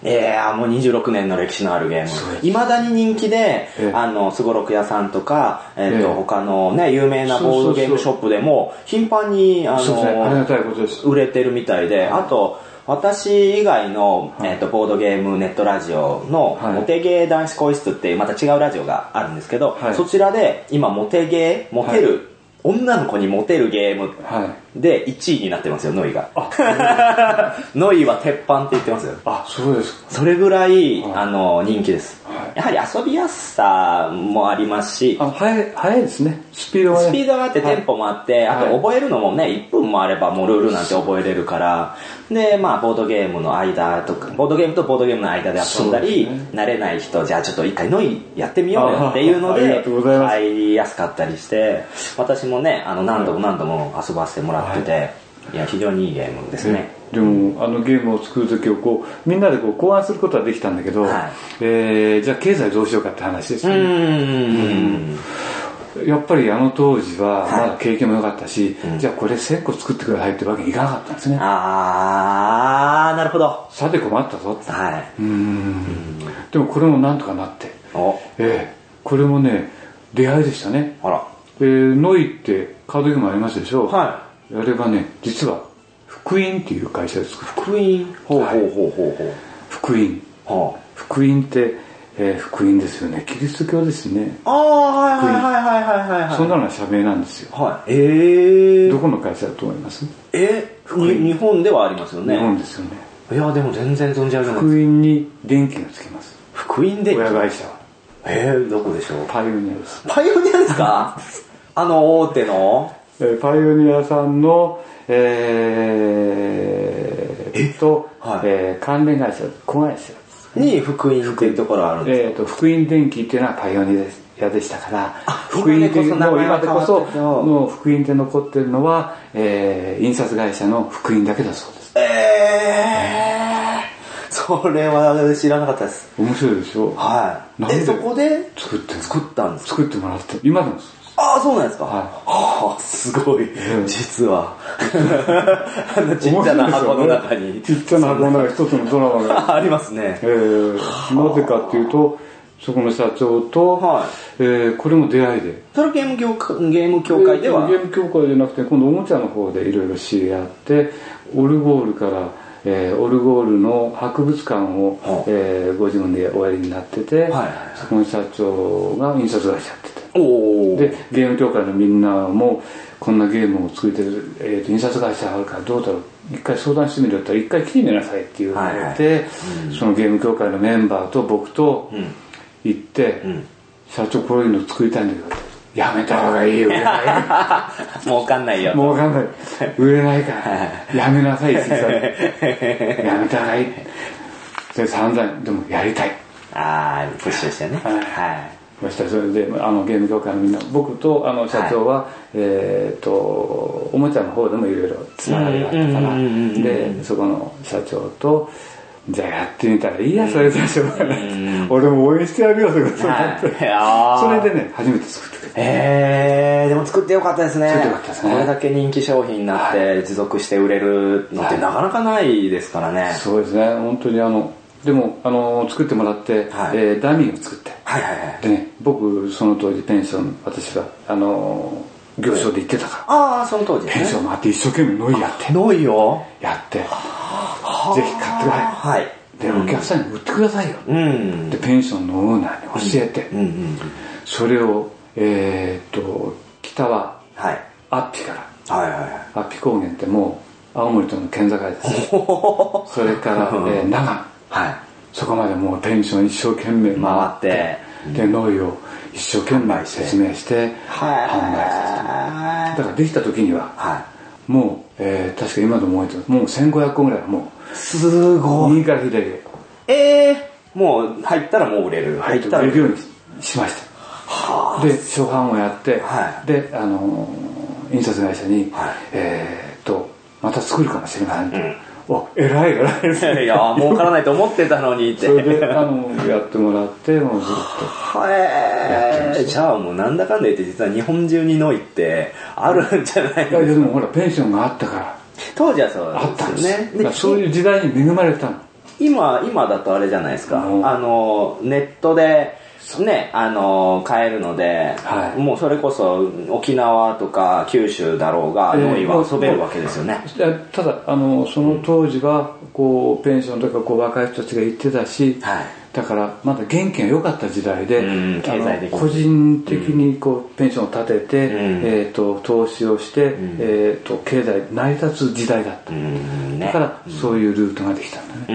えー、もうにじゅうろくねんの歴史のあるゲーム。未だに人気で、えー、あの、すごろく屋さんとか、えっ、ー、と、えー、他のね、有名なボードゲームショップでも、頻繁に、あの、 そうですね、ありがたいことです。 売れてるみたいで、あと、私以外の、はい、えー、とボードゲームネットラジオの、はい、モテゲー男子更衣室っていうまた違うラジオがあるんですけど、はい、そちらで今モテゲー、モテる、はい、女の子にモテるゲームでいちいになってますよ、ノイが。ノイは鉄板って言ってますよ。 あ、そうですか。 それぐらい、はい、あの人気です。はい、やはり遊びやすさもありますし、 あ、早い、早いですね。スピードが、ね、 スピードがあってテンポもあって、はい、あと覚えるのもね、いっぷんもあればもうルールなんて覚えれるから、で、まあ、ボードゲームの間とか、ボードゲームとボードゲームの間で遊んだり、ね、慣れない人、じゃあちょっと一回ノイやってみようよっていうので、入りやすかったりして、私もね、あの、何度も何度も遊ばせてもらってて、はい、いや、非常にいいゲームですね。 でも、あのゲームを作るときをこう、みんなでこう考案することはできたんだけど、はい、えー、じゃあ経済どうしようかって話ですよね。うんうんやっぱりあの当時はまだ景気も良かったし、はい、じゃあこれせんこ作ってくださいってわけにいかなかったんですね。 あー、なるほど。 さて困ったぞって。 はい。 うーん。でもこれもなんとかなって。おええー、これもね、出会いでしたね。 あら。 えー、ノイってカードゲームありますでしょ。 はい。 あれがね、実は福音っていう会社です。 福音ほうほうほうほうほう。 福音。はあ、福音って、えー、福音ですよね。キリスト教ですね。 ああ、はいはいはいはいはいはい。 そんなのは社名なんですよ。 はい。えー。 どこの会社だと思います？ えー、日本ではありますよね。 日本ですよね。 いや、でも全然存じ上げない。 福音に電気がつきます。 福音電気？ 親会社は。 えー、どこでしょう？ パイオニアです。 パイオニアですか？あの大手の、 えー、パイオニアさんの、えー、えと、はい、えー、関連会社、子会社。 に福音っていうところあるんですか？ えーと、福音電気っていうのはパイオニアでしたから、福音電気の今でこその福音で残ってるのは、えー、印刷会社の福音だけだそうです。 えー、それは知らなかったです。 面白いでしょ？ はい。え、そこで作って作ったんですか？ 作ってもらって、今でもああ、そうなんですか。 はい。 ああ、すごい。実は。あのちっちゃな箱の中に。 ちっちゃな箱の中に一つのドラマが。 ありますね。 えー、なぜかっていうと、そこの社長と、はい、えー、これも出会いで。 それゲーム業界、ゲーム協会では、 ゲーム協会じゃなくて、今度おもちゃの方でいろいろ知り合って、オルゴールから、えー、オルゴールの博物館を、はあえー、ご自分でおやりになってて、はいはいはい、そこの社長が印刷会社やってて。おでゲーム協会のみんなもこんなゲームを作ってる、えー、と印刷会社あるからどうだろう一回相談してみるったら一回来てみなさいって言われて、はいはいうん、そのゲーム協会のメンバーと僕と行って、うんうん、社長こういうの作りたいんだけどやめた方がいいよ儲かんないよ儲かんない売れないからやめなさいって言ってやめた方がいいそれ散々でもやりたいああプッシュしてねはい、 はいそしたらそれであのゲーム業界のみんな僕とあの社長は、はい、えっ、ー、とおもちゃの方でもいろいろつながりがあったからでそこの社長とじゃあやってみたらいいやそれでしょうがない俺も応援してやるよってことになって、はい、それでね初めて作ってくれたへえー、でも作ってよかったですね作ってよかったですねこれだけ人気商品になって持続して売れるのってなかなかないですからね、はい、 そうですね本当にあのでも、あのー、作ってもらって、はいえー、ダミーを作って、 はいはいはい、 でね、僕その当時ペンション私はあのー、行商で行ってたから、 ああその当時、ね、 ペンションもあって一生懸命ノイやってノイをやってぜひ買ってください、はい、で、うん、お客さんに売ってくださいよ、うん、でペンションのオーナーに教えて、うんうんうん、それをえー、っと北は、はい、アッピから、はいはいはい、アッピ高原ってもう青森との県境ですそれから、えー、長野はい、そこまでもうペンション一生懸命回って、でノイを一生懸命説明して販売させてだからできた時には、はい、もう、えー、確か今でも覚えてますもうせんごひゃっこぐらいはもうすごい右から左へええー、もう入ったらもう売れる入ったら売れるようにしましたで初版をやって、はい、であのー、印刷会社に、はい、えー、っとまた作るかもしれませんと、うんお偉い偉いですねいや儲からないと思ってたのにってそれであのやってもらってもうずっとへえじゃあもうなんだかんだ言って実は日本中にノイってあるんじゃないですかいやでもほらペンションがあったから当時はそうですよねあったんですそういう時代に恵まれたの今今だとあれじゃないですか、あのネットでね、あの買えるので、はい、もうそれこそ沖縄とか九州だろうがノイは遊べるわけですよね。 えー、ただあのその当時はこうペンションとかこう若い人たちが行ってたし、はい、だからまだ元気が良かった時代で、うん、経済的に個人的にこうペンションを立てて、うん、えー、と投資をして、うん、えー、と経済成り立つ時代だった、うんね、だからそういうルートができたんだね。 うん、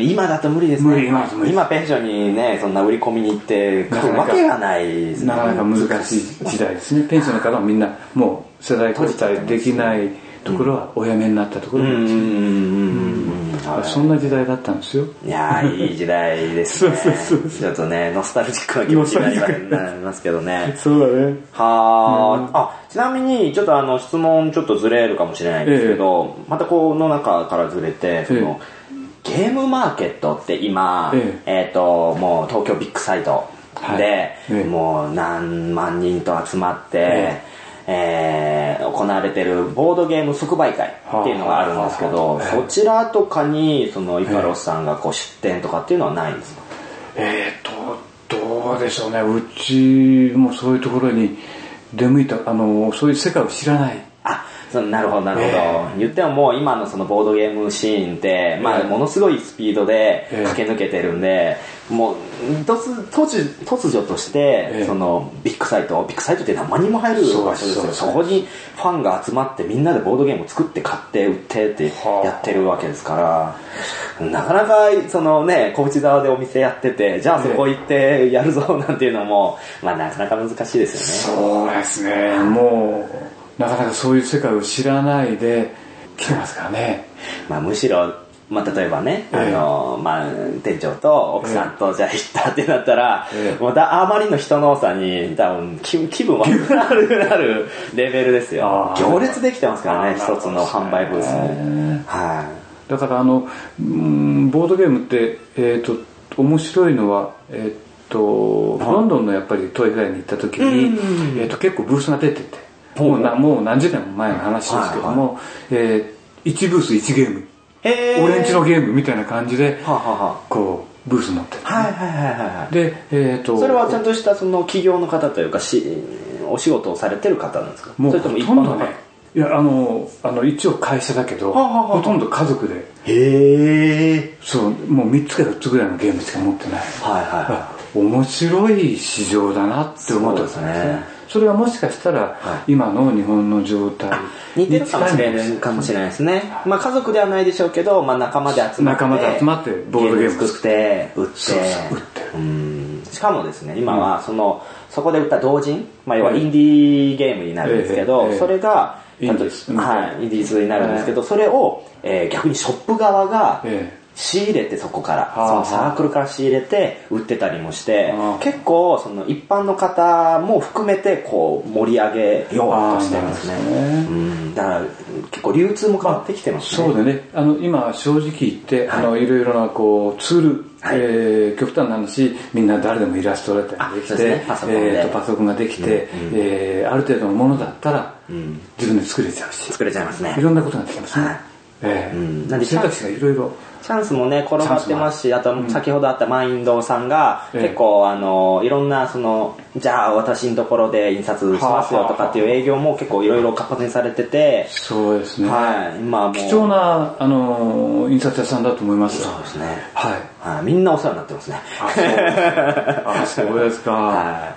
今だと無理ですね。今, 今ペンションにねそんな売り込みに行って買うわけがないですね。 なかなか難しい時代ですね。ペンションの方はみんなもう世代交代できないところはお辞めになったところなんですよ。うんうん、そんな時代だったんですよ。 いやー、いい時代ですね。そうそうそうそう、ちょっとねノスタルジックな気持ちになりますけどね。 そうだね。 はー、うん、あ、ちなみにちょっとあの質問ちょっとずれるかもしれないんですけど、ええ、またこの中からずれてその、ええ、ゲームマーケットって今、えええー、ともう東京ビッグサイトで、はい、ええ、もう何万人と集まって、えええー、行われているボードゲーム即売会っていうのがあるんですけど、はあはあはあ、そちらとかにそのイカロスさんがこう出店とかっていうのはないんですか？ えーとどうでしょうね。うちもそういうところに出向いた、あのそういう世界を知らない。 あ、そなるほどなるほど、えー、言ってももう今のそのボードゲームシーンって、まあ、ものすごいスピードで駆け抜けてるんで、えー、もう突突突如として、えー、そのビッグサイトビッグサイトって何万人も入る場所ですよ。 そ, そこにファンが集まってみんなでボードゲームを作って買って売ってってやってるわけですから、なかなかそのね小淵沢でお店やっててじゃあそこ行ってやるぞなんていうのも、まあ、なかなか難しいですよね。 そうですね。もうなかなかそういう世界を知らないで来てますからね。 まあ、むしろ、まあ、例えばね、えーあのまあ、店長と奥さんとじゃあ行ったってなったら、えー、もうだあまりの人の多さに多分 気, 気分悪くなるなるレベルですよ。行列できてますからね、一つの販売ブースに、はい、 だからあの、うん、ボードゲームって、えー、と面白いのは、えー、とロンドンのやっぱりトイフェアに行った時に、えー、と結構ブースが出ててもう, なもう何十年も前の話ですけども、はいはい、えー、いちブースいちゲーム、俺んちのゲームみたいな感じで、はははこうブース持ってる、ね、 はいはいはいはい。 で、えー、とそれはちゃんとしたその企業の方というかしお仕事をされてる方なんですか？ もうそれとも一般の方？ね、いやあのあの一応会社だけど、はははほとんど家族で。 へえ。 そうもうみっつかよっつぐらいのゲームしか持ってない。はいはい。面白い市場だなって思ったんですね。それはもしかしたら、はい、今の日本の状態に似てるかもしれないかもしれないですね。まあ家族ではないでしょうけど、まあ仲間で集まって仲間で集まってボードゲーム作って売って、 そうそう売ってる。 うん。しかもですね、今はその、うん、そこで売った同人、まあ要はインディーゲームになるんですけど、えーえー、それがインディーズ、 はい、インディーズになるんですけど、それを、えー、逆にショップ側が、えー仕入れてそこからそのサークルから仕入れて売ってたりもして結構その一般の方も含めてこう盛り上げようとしてますね。うん、だから結構流通も変わってきてますね。 そうだね。あの今正直言って、はい、あのいろいろなこうツール、はい、えー、極端な話みんな誰でもイラストレーターができて、ね、パソコンで、えー、とパソコンができて、うんうん、えー、ある程度のものだったら、うん、自分で作れちゃうし作れちゃいますね。 いろんなことができますね。はい、えーうん、なんで選択肢がいろいろチャンスもね転がってますし、あと先ほどあったマインドさんが結構あのいろんなそのじゃあ私のところで印刷しますよとかっていう営業も結構いろいろ活発にされてて、 そうですね。 はい、今もう貴重なあの印刷屋さんだと思います。 そうですね。 はい。 はい、みんなお世話になってますね。 あ、そうですか。 はい。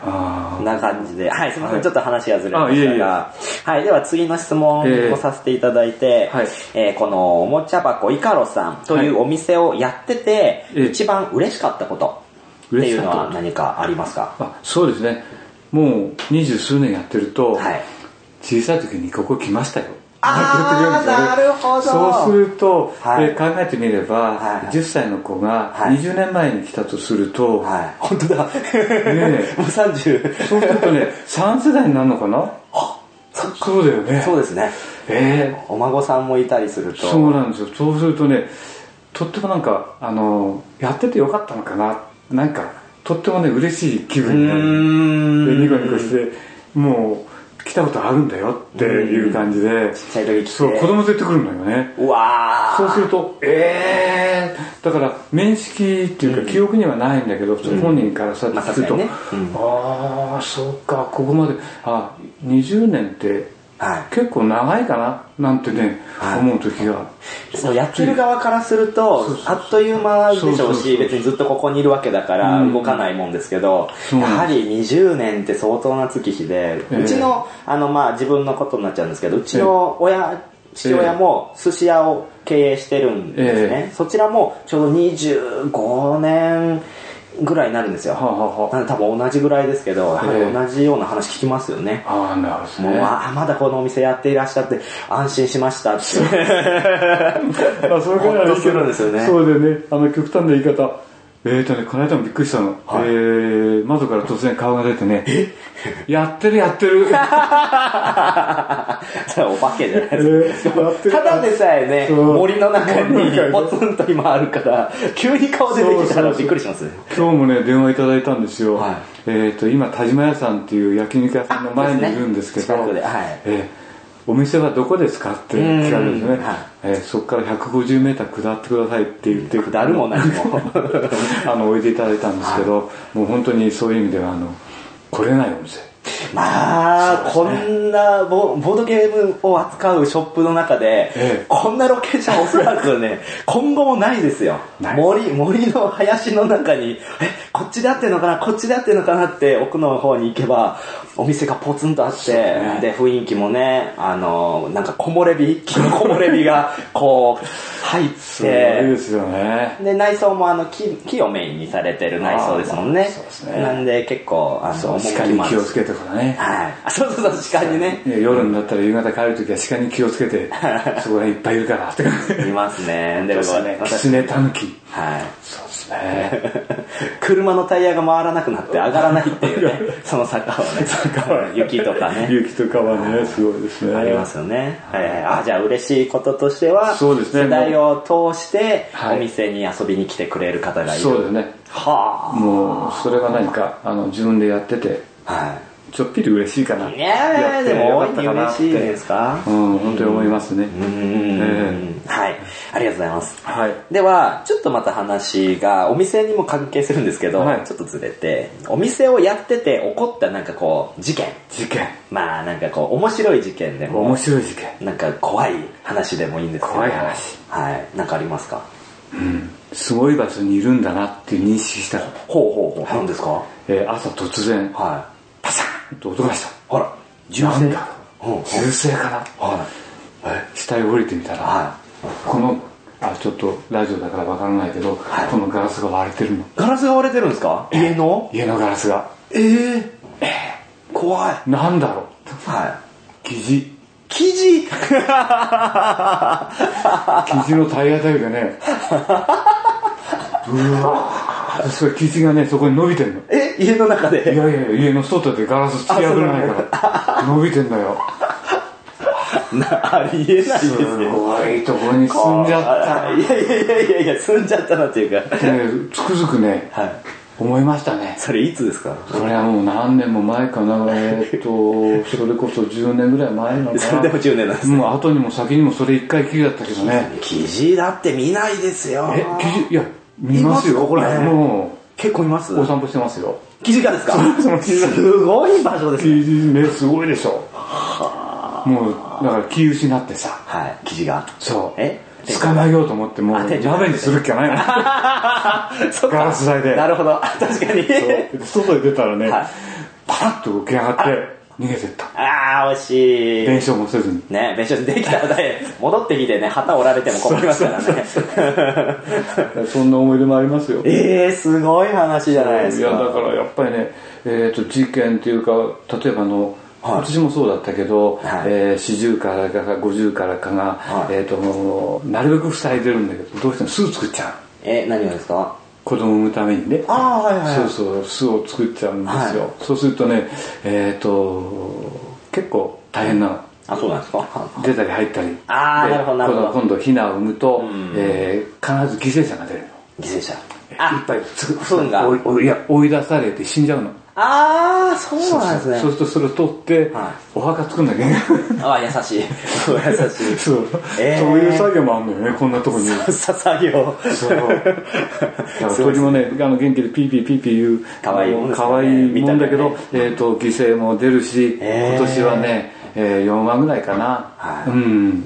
こんな感じで、はい、すみません、ちょっと話がずれましたが、はい、では次の質問をさせていただいて、はい、えー、このおもちゃ箱イカロさんというお店をやってて、はい、一番嬉しかったことっていうのは何かありますか？ あ、そうですね。もう二十数年やってると、はい、小さい時にここ来ましたよ。 あー、なるほど。 そうすると、はい、考えてみれば、はい、じゅっさいの子がにじゅうねんまえに来たとすると、 はい、本当だ。ね、もうさんじゅう。 そうするとね、さん世代になるのかな？ あ、 そうだよね。 そうですね。えー、お孫さんもいたりすると。 そうなんですよ。そうするとね、とってもなんか、あの、やっててよかったのかな。なんか、とってもね、嬉しい気分になる。で、ニコニコして、もう、 来たことあるんだよっていう感じで、 ちっちゃい時来て。 そう、子供連れてくるのよね。 うわー。 そうすると、えー、だから面識っていうか記憶にはないんだけど、うん、本人からさって聞くと、うん、ああ、そうか、ここまで、あ、にじゅうねんって、はい、結構長いかななんてね、はい、思う時が。 そう、やってる側からすると、そうそうそうあっという間でしょうし、そうそうそう別にずっとここにいるわけだから動かないもんですけど、うん、やはりにじゅうねんって相当な月日で、えー、うちの、あの、まあ自分のことになっちゃうんですけど、うちの親、えー、父親も寿司屋を経営してるんですね。えー、そちらもちょうどにじゅうごねん、ぐらいになるんですよ。はあはあ、なんで多分同じぐらいですけど、やはり同じような話聞きますよね。 ああ、なるほどね。 もう、あ、まだこのお店やっていらっしゃって安心しましたって。 まあ、それからほっとするんですよね。 そうでね、あの極端な言い方。えーとね、この間もびっくりしたの。はい、えー、窓から突然顔が出てね、やってるやってる。 それはお化けじゃないですか。えー、ただでさえね、森の中にポツンと今あるから、急に顔出てきたらびっくりしますね。 今日もね、電話いただいたんですよ。はい、えーと、今、田島屋さんっていう焼肉屋さんの前にいるんですけど、 近くで、はい。 えーお店はどこですかって聞かれるんですね、はいえー、そこからひゃくごじゅうメーター下ってくださいって言って下るも何もあの置いていただいたんですけど、はい、もう本当にそういう意味ではあの来れないお店まあ、こんなボードゲームを扱うショップの中で、ええ、こんなロケーションおそらくね、今後もないですよ。森、森の林の中に、え、こっちで合ってるのかな、こっちで合ってるのかなって奥の方に行けば、お店がポツンとあって、ね、で、雰囲気もね、あの、なんか木漏れ日、木の木漏れ日が、こう、入って、すごいですよね。 で、内装もあの木、木をメインにされてる内装ですもんね。そうですね。なんで結構、あの、 鹿に気をつけてからね。 はい。あ、そうそうそう、鹿にね。 夜になったら夕方帰るときは鹿に気をつけて、そこがいっぱいいるからって。 いますね。 でもね、キツネタヌキ。 はい。 そうですね。 車のタイヤが回らなくなって上がらないっていうね、その坂はね。坂は雪とかね。 雪とかはね、すごいですね。 ありますよね。はいはい。あ、じゃあ嬉しいこととしては、 そうですね。 世代を通してお店に遊びに来てくれる方がいる。 そうですね。 はあ。もう、それが何か、あの、自分でやってて、はい。ちょっぴり嬉しいかな。 いやー、でも大いに嬉しいですか？ うん、本当に思いますね。 うん、えー。はい。ありがとうございます。 はい。 では、ちょっとまた話がお店にも関係するんですけど、はい、ちょっとずれて、お店をやってて起こったなんかこう、事件。 事件。 まあなんかこう、面白い事件でも。 面白い事件。 なんか怖い話でもいいんですけど。 怖い話。 はい。なんかありますか？ うん。すごい場所にいるんだなっていう認識した。 ほうほうほう。何ですか？ えー、朝突然。 はい。 パサーンと音がした。 あら、銃声だ。 銃声かな。 はい。 下へ降りてみたら、はい、この、あ、ちょっとラジオだからわからないけど、はい、このガラスが割れてるの。 ガラスが割れてるんですか？家の？ 家のガラスが。 えー、えー、怖い。 なんだろう。はい。 生地。 生地生地の体当たりでね。うわそれ生地がね、そこに伸びてんの。 え家の中で？ いやいや家の外でガラス突き破れないから。伸びてんだよ。 なありえないですよ。すごいとこに住んじゃった。 いやいやいやいやいや、住んじゃったなっていうか。 ね、つくづくね、はい、思いましたね。 それいつですか？ それはもう何年も前かな。えーっと、それこそじゅうねんぐらい前なのかな。 それでもじゅうねんなんですね。 もう後にも先にもそれ一回きりだったけどね。 生地だって見ないですよ。 え、生地、いや、見ますよ。 これ、ね、 もう。 結構います？ お散歩してますよ。 生地がですか？その生地すごい場所ですね。 生地ね、すごいでしょ。はもう、だから気失ってさ。 はい、生地が。 そう。え捕まえようと思ってもう鍋にするっきゃないの。ガラス台で。 なるほど。確かに。 外に出たらね、はい、パラッと起き上がって逃げてった。 ああ、惜しい。 弁償もせずに。 ね、弁償できたらね、戻ってきてね、旗折られても困りますからね。 そんな思い出もありますよ。 ええー、すごい話じゃないですか。 いや、だからやっぱりね、えっと、事件っていうか、例えばあの、はい、私もそうだったけど、はい、えー、四十からか五十からかが、はい、えっと、なるべく塞いでるんだけど、どうしても巣作っちゃう。 え、何がですか？ 子供を産むためにね。 ああ、はいはい、はい。 そうそう、巣を作っちゃうんですよ。はい、そうするとね、えっと、結構大変なの。 あ、そうなんですか？ 出たり入ったり。 ああ、なるほど、なるほど。 今度、ヒナを産むと、うん、えー、必ず犠牲者が出るの。 犠牲者。 いっぱい、ふんが。いや、追い出されて死んじゃうの。 あー、そうなんですね。 そうするとそれを取って、はい、お墓作んなきゃいけない。 あー、優しい。優しい。 そう。えー、そういう作業もあるんだよね、こんなとこに。 さ、作業。そう。 鳥もね、あの元気でピーピーピーピー言う。 かわいいもんですね。 かわいいもんだけど、ね、えっ、ー、と、犠牲も出るし、えー、今年はね、えー、よんわぐらいかな。はい、うん。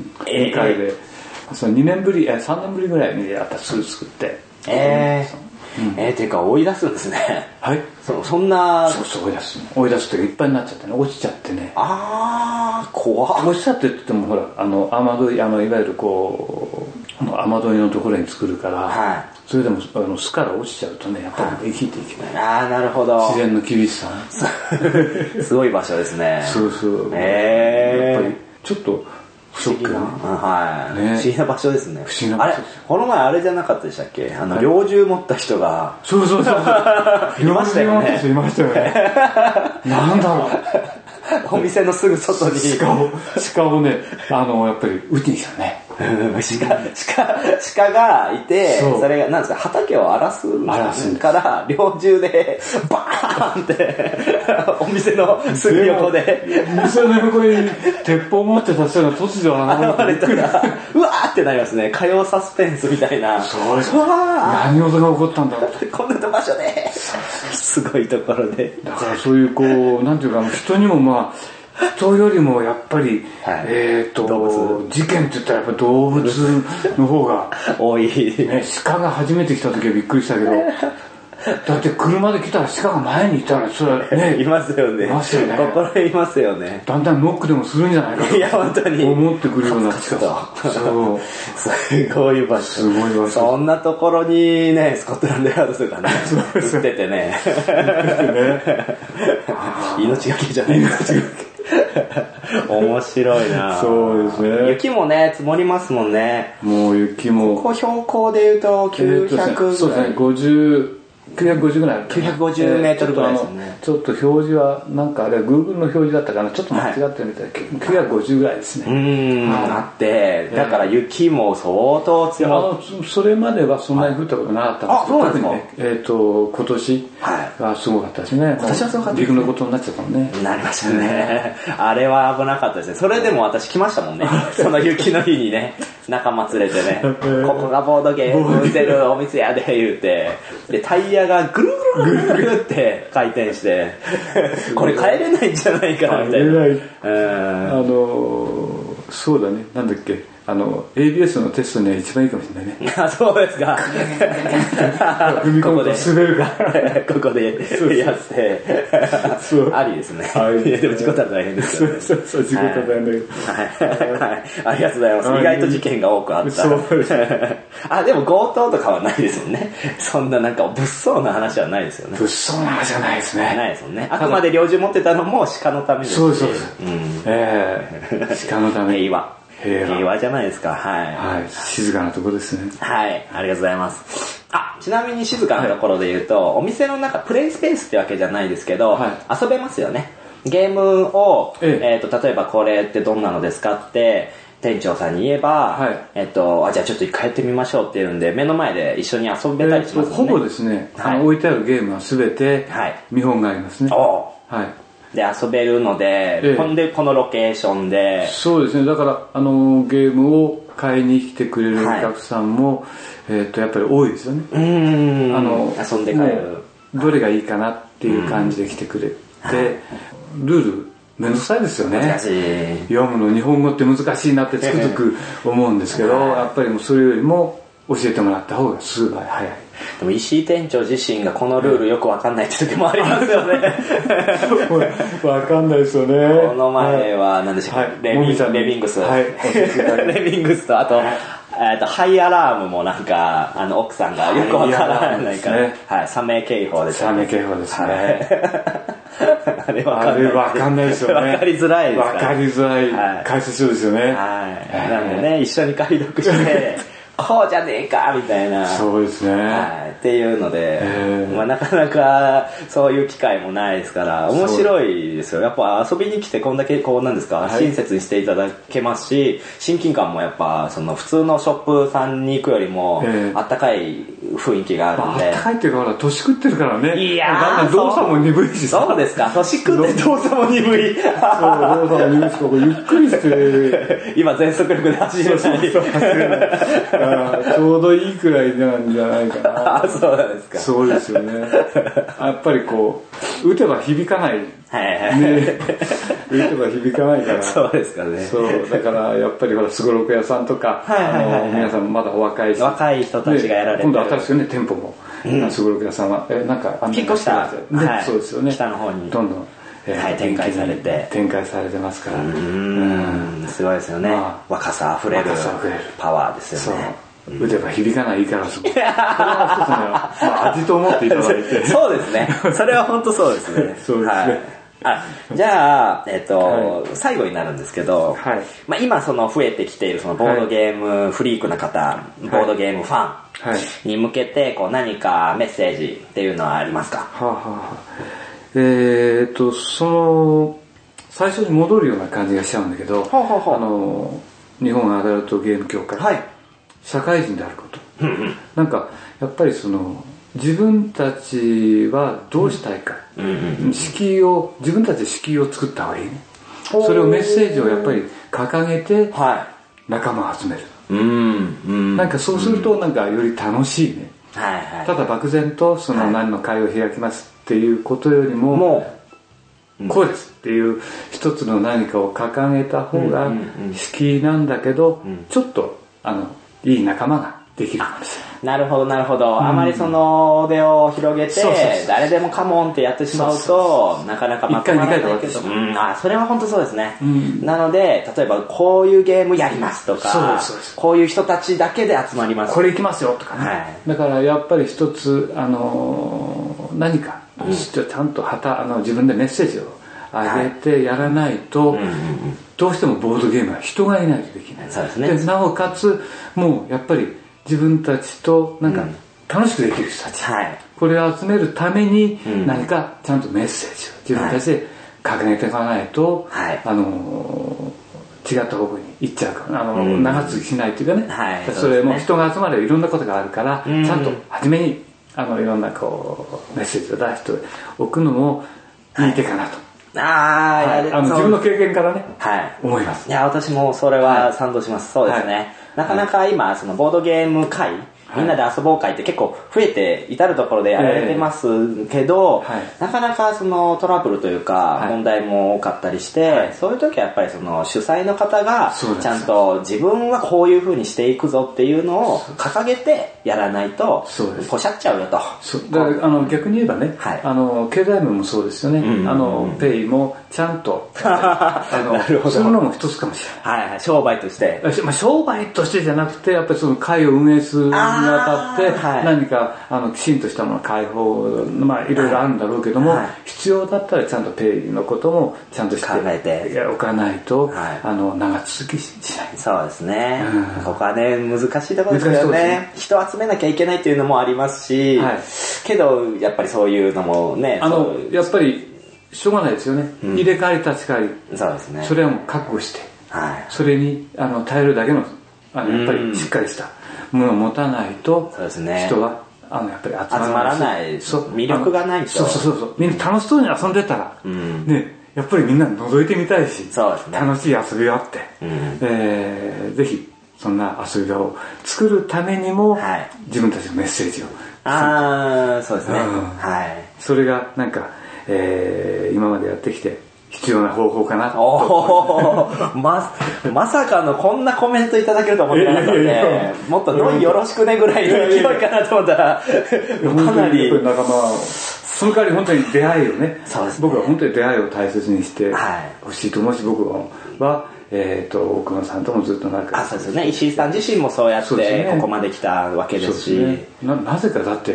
えー、にかいで。そうにねんぶり、え、さんねんぶりぐらいにやった巣作って。 えー。うん、えー、ていうか追い出すんですね。 はい。 そそんな。 そうそう追い出す。追い出すといっぱいになっちゃってね、落ちちゃってね。 あー、怖っ。 落ちちゃってって言ってもほら、あの、雨どい、あの、いわゆるこう、雨どいのところに作るから、はい。それでも、あの、巣から落ちちゃうとね、やっぱり生きていけない。 はい、あー、なるほど。 自然の厳しさ。 すごい場所ですね。 そうそう。 えー。 やっぱり、ちょっと、 不思議な、はい、ね。不思議な場所ですね。 不思議な場所。 あれ、この前あれじゃなかったでしたっけ？あの、猟銃持った人が。 そうそうそう。 いましたよね。 いましたよね。なんだろう。 お店のすぐ外に。 鹿を、鹿をね、あの、やっぱり撃ってきたね。 鹿、鹿、鹿がいて、そ, それが、なんですか、畑を荒らす荒らすから、猟銃で、バーンって、お店のすぐ横で。 店の横に鉄砲持ってた人が突如現れたら、うわーってなりますね。火曜サスペンスみたいな。 そうです。何事が起こったんだろう。 こんな場所で。すごいところで。 だからそういうこう、なんていうか、人にもまあ、人よりもやっぱり、はい、えっ、ー、と、事件って言ったらやっぱ動物の方が多い、 ね。鹿が初めて来た時はびっくりしたけど、だって車で来たら鹿が前にいたら、それはね、 いますよね。 いますよね。 心いますよね。 だんだんノックでもするんじゃないかと。 いや、本当に。 思ってくるようになってきた。 そう。すごい場所。 すごい場所。 そんなところにね、スコットランドヤードとかね、売っててね。命がけじゃないですか。面白いな。 そうですね。 雪もね、積もりますもんね。 もう雪も。 ここ標高で言うときゅうひゃくぐらい。 そうですね、ごじゅう、きゅうひゃくごじゅうぐらい。 きゅうひゃくごじゅうメートルぐらいですよね。 ちょっと表示は、なんかあれは Google の表示だったかな、ちょっと間違ってるみたいな、きゅうひゃくごじゅうぐらいですね。 うーん、あって、だから雪も相当強い。 あの、それまではそんなに降ったことなかったんですけど、特にね、えっと、今年はすごかったですね。 今年はすごかった陸のことになっちゃったもんね。 なりましたね。あれは危なかったですね。それでも私来ましたもんね。その雪の日にね、仲間連れてね、ここがボードゲーム売ってるお店やで言うて、で、タイヤがぐるぐるぐるぐるって回転して、これ帰れないんじゃないかなみたいな。 帰れない。あの、そうだね、なんだっけ。あの、エービーエス のテストには一番いいかもしれないね。 あ、そうですか。 踏み込むと滑るかここでやって、ありですね。いや、でも事故ったら大変ですよね。 そうそう、事故ったら大変だけど。はい。ありがとうございます。意外と事件が多くあった。そうです。あ、でも強盗とかはないですよね。そんななんか物騒な話はないですよね。 物騒な話はないですね。 ないですよね。あくまで猟銃持ってたのも鹿のためです。 そうそうそう。ええ、鹿のため。 平和。平和じゃないですか。はい。 はい。静かなところですね。 はい。ありがとうございます。あ、ちなみに静かなところで言うと、はい、お店の中、プレイスペースってわけじゃないですけど、はい、遊べますよね。ゲームを、えええー、と例えばこれってどんなのですかって店長さんに言えば、はい、えっと、あ、じゃあちょっと一回やってみましょうっていうんで、目の前で一緒に遊べたりしますね。 えー、ほぼですね、はい、あの置いてあるゲームは全て見本がありますね。 はい、 はいで遊べるので、ええ、ほんでこのロケーションでそうですね、だからあのゲームを買いに来てくれるお客さんも、はい、えー、とやっぱり多いですよね。 うーん、あの遊んで帰るどれがいいかなっていう感じで来てくれて、はい、ルールめんどくさいですよね。 難しい。 読むの日本語って難しいなってつくづく思うんですけど、やっぱりもうそれよりも教えてもらった方が数倍早い。 でも石井店長自身がこのルールよくわかんないって時もありますよね。 わかんないですよね。 この前は何でしたっけ、はい、レビン、レビングス、はい、レビングスとあと、はい、えっとハイアラームもなんかあの奥さんがよくわからないから、ね、はい、サメ警報ですね。サメ警報ですね。 はい、あれわかんない。 あれわかんないですよね。 わかりづらいですから。 わかりづらい解説ですよね。 はい。なんでね、一緒に解読して。こうじゃねえかみたいな。 そうですね。はい。 っていうので、まあ、なかなかそういう機会もないですから面白いですよ。やっぱ遊びに来てこんだけこうなんですか、はい、親切にしていただけますし、親近感もやっぱその普通のショップさんに行くよりもあったかい雰囲気があるんで、 あったかいっていうかほら年食ってるからね。 いやー、 だんだん動作も鈍いしさ。 そうですか、年食って動作も鈍い。 そう、動作も鈍いし、ここゆっくりして今全速力で走れない。そうそうそう、走れない。 ちょうどいいくらいなんじゃないかな。 あ、そうなんですか。 そうですよね。やっぱりこう、打てば響かない。 はいはい。 ね、打てば響かないから。 そうですかね。 そう、だからやっぱりほら、すごろく屋さんとか、 はいはいはいはい、 あの皆さんまだお若いし。 若い人たちがやられてる。 今度新しくね、店舗も、すごろく屋さんは、え、なんか、 引っ越した、 ね、はい、そうですよね。 北の方に。 どんどん。 えーはい、展開されて展開されてますから、うーん、すごいですよね、まあ、若さあふれるパワーですよね。 そう、打てば響かないからそこそれは一つの、まあ、味と思っていただいてそうですね、それは本当そうですね。 そうですね、はい、 あ、じゃあ、えっと、はい、最後になるんですけど、はい、まあ、今その増えてきているそのボードゲームフリークな方、はい、ボードゲームファンに向けてこう何かメッセージっていうのはありますか？ はあはあ、えー、っとその最初に戻るような感じがしちゃうんだけど、はあはあ、あの日本アダルトゲーム協会、はい、社会人であること、うんうん、なんかやっぱりその自分たちはどうしたいか、うんうんうん、敷居を自分たちで敷居を作った方がいいね。それをメッセージをやっぱり掲げて仲間を集める、はい、うんうん、なんかそうするとなんかより楽しいね、はいはい、ただ漠然とその何の会を開きますっていうことよりも、もうこうですっていう一つの何かを掲げた方が敷居なんだけど、ちょっとあのいい仲間ができるかもしれない。 なるほどなるほど、うん、あまりその腕を広げて誰でもカモンってやってしまうとなかなかまとまらないけど、うん、あ、それは本当そうですね、うん、なので例えばこういうゲームやりますとか、そうですそうです、こういう人たちだけで集まります、 これいきますよとかね、はい、だからやっぱり一つあのー、何か、うん、ちゃんと旗あの自分でメッセージを上げてやらないと、はい、どうしてもボードゲームは人がいないとできない。そうですね。でなおかつもうやっぱり自分たちとなんか楽しくできる人たち、うん、はい、これを集めるために何かちゃんとメッセージを自分たちで掲げていかないと、はい、あの違った方向に行っちゃうからあの、うん、長続きしないっていうかね、はい、それも人が集まればいろんなことがあるから、うん、ちゃんと初めにあのいろんなこうメッセージを出しておくのもいい手かなと、はい、あ、はい、あの自分の経験からね、はい、思います。 いや、私もそれは賛同します。はい、そうですね、はい、なかなか今そのボードゲーム会、みんなで遊ぼう会って結構増えて至るところでやられてますけど、えーはい、なかなかそのトラブルというか問題も多かったりして、はい、そういう時はやっぱりその主催の方がちゃんと自分はこういう風にしていくぞっていうのを掲げてやらないとポシャっちゃうよと。 そうだからあの逆に言えばね、はい、あの経済面もそうですよね、うんうん、あのペイもちゃんとあのするのも一つかもしれない、 はいはい、商売として、 まあ、商売としてじゃなくてやっぱりその会を運営するにあたって、はい、何かあのきちんとしたもの開放、まあいろいろあるんだろうけども、はい、必要だったらちゃんとペイのこともちゃんとして考えておかないと、はい、あの長続きしない。 そうですね、うん、ここはね難しいところですよね。ね、人を集めなきゃいけないっていうのもありますし、はい、けどやっぱりそういうのもね、 あのやっぱりしょうがないですよね、うん、入れ替わり立ち替わり、 そうですね、 それはもう覚悟して、はい、それにあの耐えるだけのあのやっぱりしっかりしたものを持たないと、そうですね、人はあのやっぱり集まらない、 集まらない、そう魅力がないと、 そうそうそうそう、みんな楽しそうに遊んでたら、うん、ね、やっぱりみんな覗いてみたいし、そうですね、楽しい遊びがあって、うん、えー、ぜひそんな遊び場を作るためにも、はい、自分たちのメッセージを、 ああ、そうですね、うん、はい、 それがなんか、えー、今までやってきて必要な方法かなと。 おま, まさかのこんなコメントいただけると思ってなかったので、もっとどうよろしくねぐらいの勢いかなと思ったら、かなり仲間、その代わり本当に出会いをね、そうですね、僕は本当に出会いを大切にしてほしいと思うし、僕はえっと奥野さんともずっと仲良く、 あ、そうですね、石井さん自身もそうやってここまで来たわけですし、 な, なぜかだって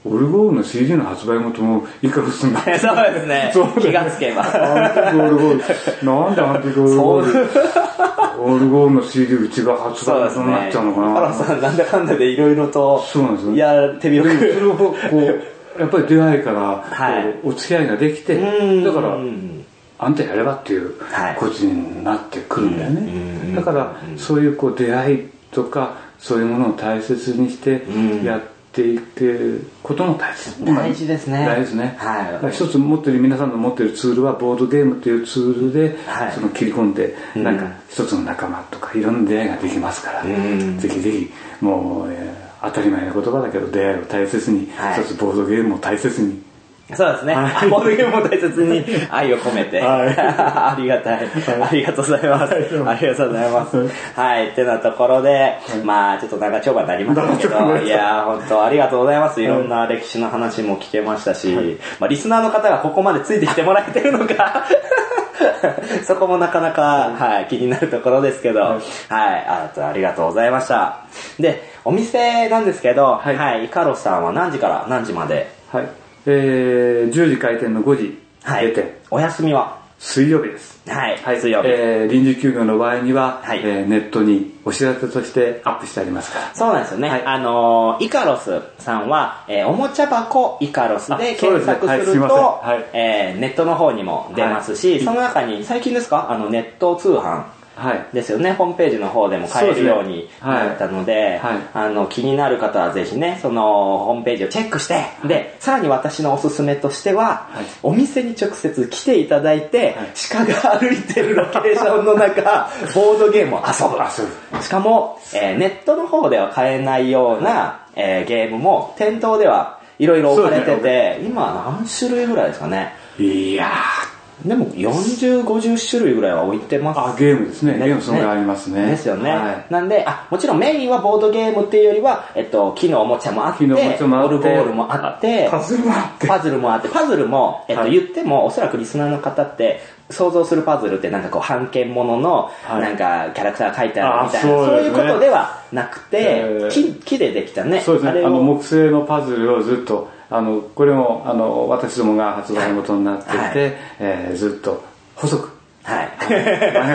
オルゴールの シーディー の発売元もイカロスになってそうですね。気がつけば。 アンティークオルゴール。なんでアンティークオルゴール。オルゴールの シーディー うちが発売元になっちゃうのかな。 イカロスさんなんだかんだでいろいろと。 そうなんですよ。 やってみる。 それをこう、やっぱり出会いから、お付き合いができて、だから、あんたやればっていうこっちになってくるんだよね。だからそういうこう出会いとかそういうものを大切にしてやっていくことも大切。 大事ですね。 大事ですね。はい。一つ持ってる皆さんの持ってるツールはボードゲームというツールでその切り込んでなんか一つの仲間とかいろんな出会いができますから、ぜひぜひもう当たり前の言葉だけど出会いを大切に一つボードゲームを大切に。 そうですね。はい、ボードゲームも大切に愛を込めて。はい、ありがたい、はい。ありがとうございます。ありがとうございます。はい。ってなところで、はい、まあちょっと長丁場になりましたけど、いや本当ありがとうございます。いろんな歴史の話も聞けましたし、はい、まあリスナーの方がここまでついてきてもらえてるのか、そこもなかなか、はい、気になるところですけど、はい、はい、あ, ありがとうございました。で、お店なんですけど、はい、はい、イカロスさんは何時から何時まで？ はい。えー、じゅうじ開店のごじ閉店、はい、 お休みは水曜日です。 はい、はい、水曜日。 えー、臨時休業の場合には、はい、えー、ネットにお知らせとしてアップしてありますから。 そうなんですよね。はい、あのー、イカロスさんは、えー、おもちゃ箱イカロスで検索すると、ね、はい、えー、ネットの方にも出ますし、はい、その中に最近ですか、あのネット通販ですよね、はい、ホームページの方でも買えるようになったので、はいはい、あの気になる方はぜひねそのホームページをチェックして、はい、でさらに私のおすすめとしては、はい、お店に直接来ていただいて、はい、鹿が歩いてるロケーションの中ボードゲームを遊ぶ遊ぶしかも、えー、ネットの方では買えないような、はい、えー、ゲームも店頭ではいろいろ置かれてて、ね、今何種類ぐらいですかね。 いやーでもよんじゅう、ごじゅっ種類ぐらいは置いてます。 あ、ゲームですね。ゲームそのぐらいありますね。 ですよね。はい、なんで、あ、もちろんメインはボードゲームっていうよりは、えっと、木のおもちゃもあって、オルゴールもあって、 パズルもあって、 パズルもあって、パズルも、えっと、言っても、おそらくリスナーの方って、想像するパズルってなんかこう、版権ものの、なんか、キャラクターが書いてあるみたいな、そういうことではなくて、木、木でできたね。 そうですね。あの、木製のパズルをずっと、あの、これも、あの、私どもが発売元になっていて、はい、えー、ずっと、細く。 はい。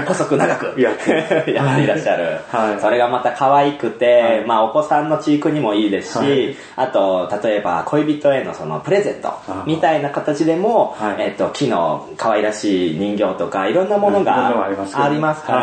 細く長くやってやっていらっしゃる。はい。それがまた可愛くて、はい、まあお子さんの知育にもいいですし、はい、あと、例えば恋人へのそのプレゼントみたいな形でも、はい、えっと、木の可愛らしい人形とかいろんなものがありますから、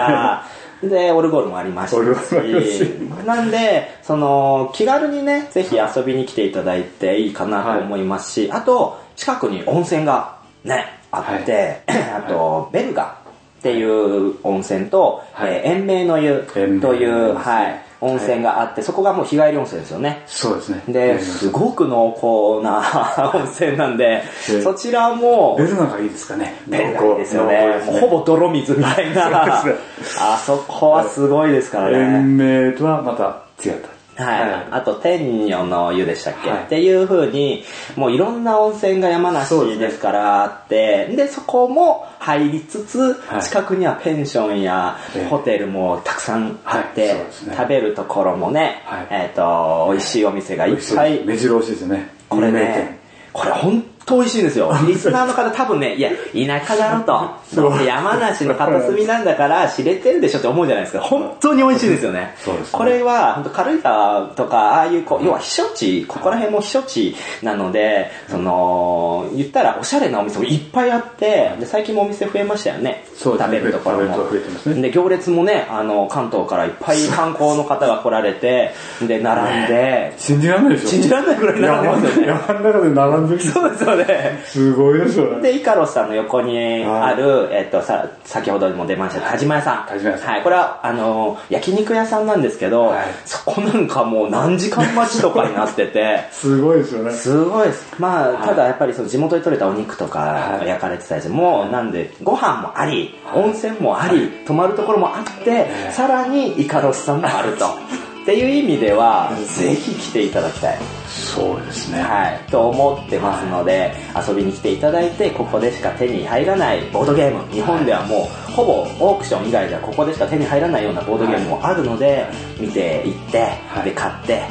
で、オルゴールもありましたし、なんで、その、気軽にね、ぜひ遊びに来ていただいていいかなと思いますし、はい、あと、近くに温泉がね、あって、はい、あと、ベルガっていう温泉と、はい、えー、延命の湯という、はい、温泉があって、そこがもう日帰り温泉ですよね。 そうですね。 で、すごく濃厚な温泉なんで、そちらも、 ベルガがいいですかね。 ベルガいいですよね。ほぼ泥水みたいな。あそこはすごいですからね。 延命とはまた違った。 はい。はい、あと、天女の湯でしたっけ、はい、っていう風に、もういろんな温泉が山梨ですからあって、で、ね、そこも入りつつ、はい、近くにはペンションやホテルもたくさんあって、はいね、食べるところもね、はい、えっと、美味しいお店がいっぱい。 目白押しですね。 これね、これ本当美味しいんですよ。リスナーの方多分ね、いや、田舎だろと。山梨の片隅なんだから知れてるでしょって思うじゃないですか。本当に美味しいですよね。そうですね。これは、本当軽井沢とか、ああいう、こう、要は避暑地、ここら辺も避暑地なので、その、言ったらおしゃれなお店もいっぱいあって、で、最近もお店増えましたよね。そうですね。食べるところも。増えてますね。で、行列もね、あの、関東からいっぱい観光の方が来られて、で、並んで、 信じられないでしょ。 信じられないぐらい並んでますよね。 山の中で並んでる。 そうですよね。 すごいですよね。 で、イカロスさんの横にある、えっと、さ、先ほども出ました、田島屋さん。 田島屋さん。 はい、これは、あの、焼肉屋さんなんですけど、はい、そこなんかもう何時間待ちとかになってて。 すごいですよね。 すごいです。まあ、はい、ただやっぱりその地元で採れたお肉とか焼かれてたりして、もうなんで、ご飯もあり、温泉もあり、泊まるところもあって、さらにイカロスさんもあると。っていう意味では、ぜひ来ていただきたい。 そうですね。 はい。と思ってますので、はい、遊びに来ていただいて、ここでしか手に入らないボードゲーム。日本ではもう、ほぼオークション以外ではここでしか手に入らないようなボードゲームもあるので、はい、見ていって、はい、で、買って、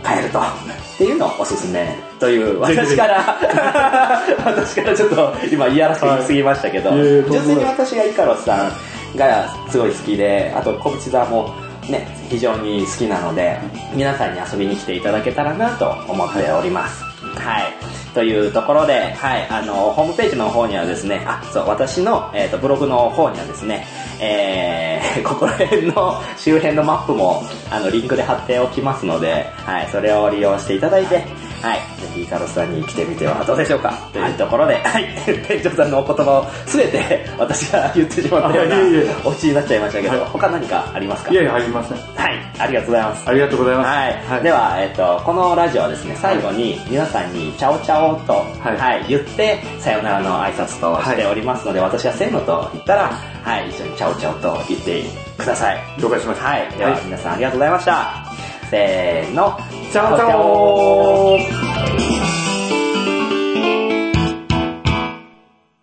買えると。っていうのをおすすめという私から私からちょっと今いやらしく言い過ぎましたけど、はい、純粋に私がイカロスさんがすごい好きで、あと小淵座もね非常に好きなので、皆さんに遊びに来ていただけたらなと思っております。はい、というところで、はい、あのホームページの方にはですね、あ、そう私の、えーと、ブログの方にはですね、えー、ここら辺の周辺のマップもあのリンクで貼っておきますので、はい、それを利用していただいて、はい、ぜひイカロスさんに来てみてはどうでしょうかというところで、はい、店長さんのお言葉を全て私が言ってしまったようなお家になっちゃいましたけど、はい、他何かありますか？ いやいや、ありません。 はい、ありがとうございます。 ありがとうございます。 はい、はい、では、えっと、このラジオはですね、最後に皆さんにチャオチャオと、はい、はい、言ってさよならの挨拶としておりますので、はい、私がせーのと言ったら、はい、一緒にチャオチャオと言ってください。 了解しました。 はい、では、はい、皆さんありがとうございました。せーの、 チャオチャオ。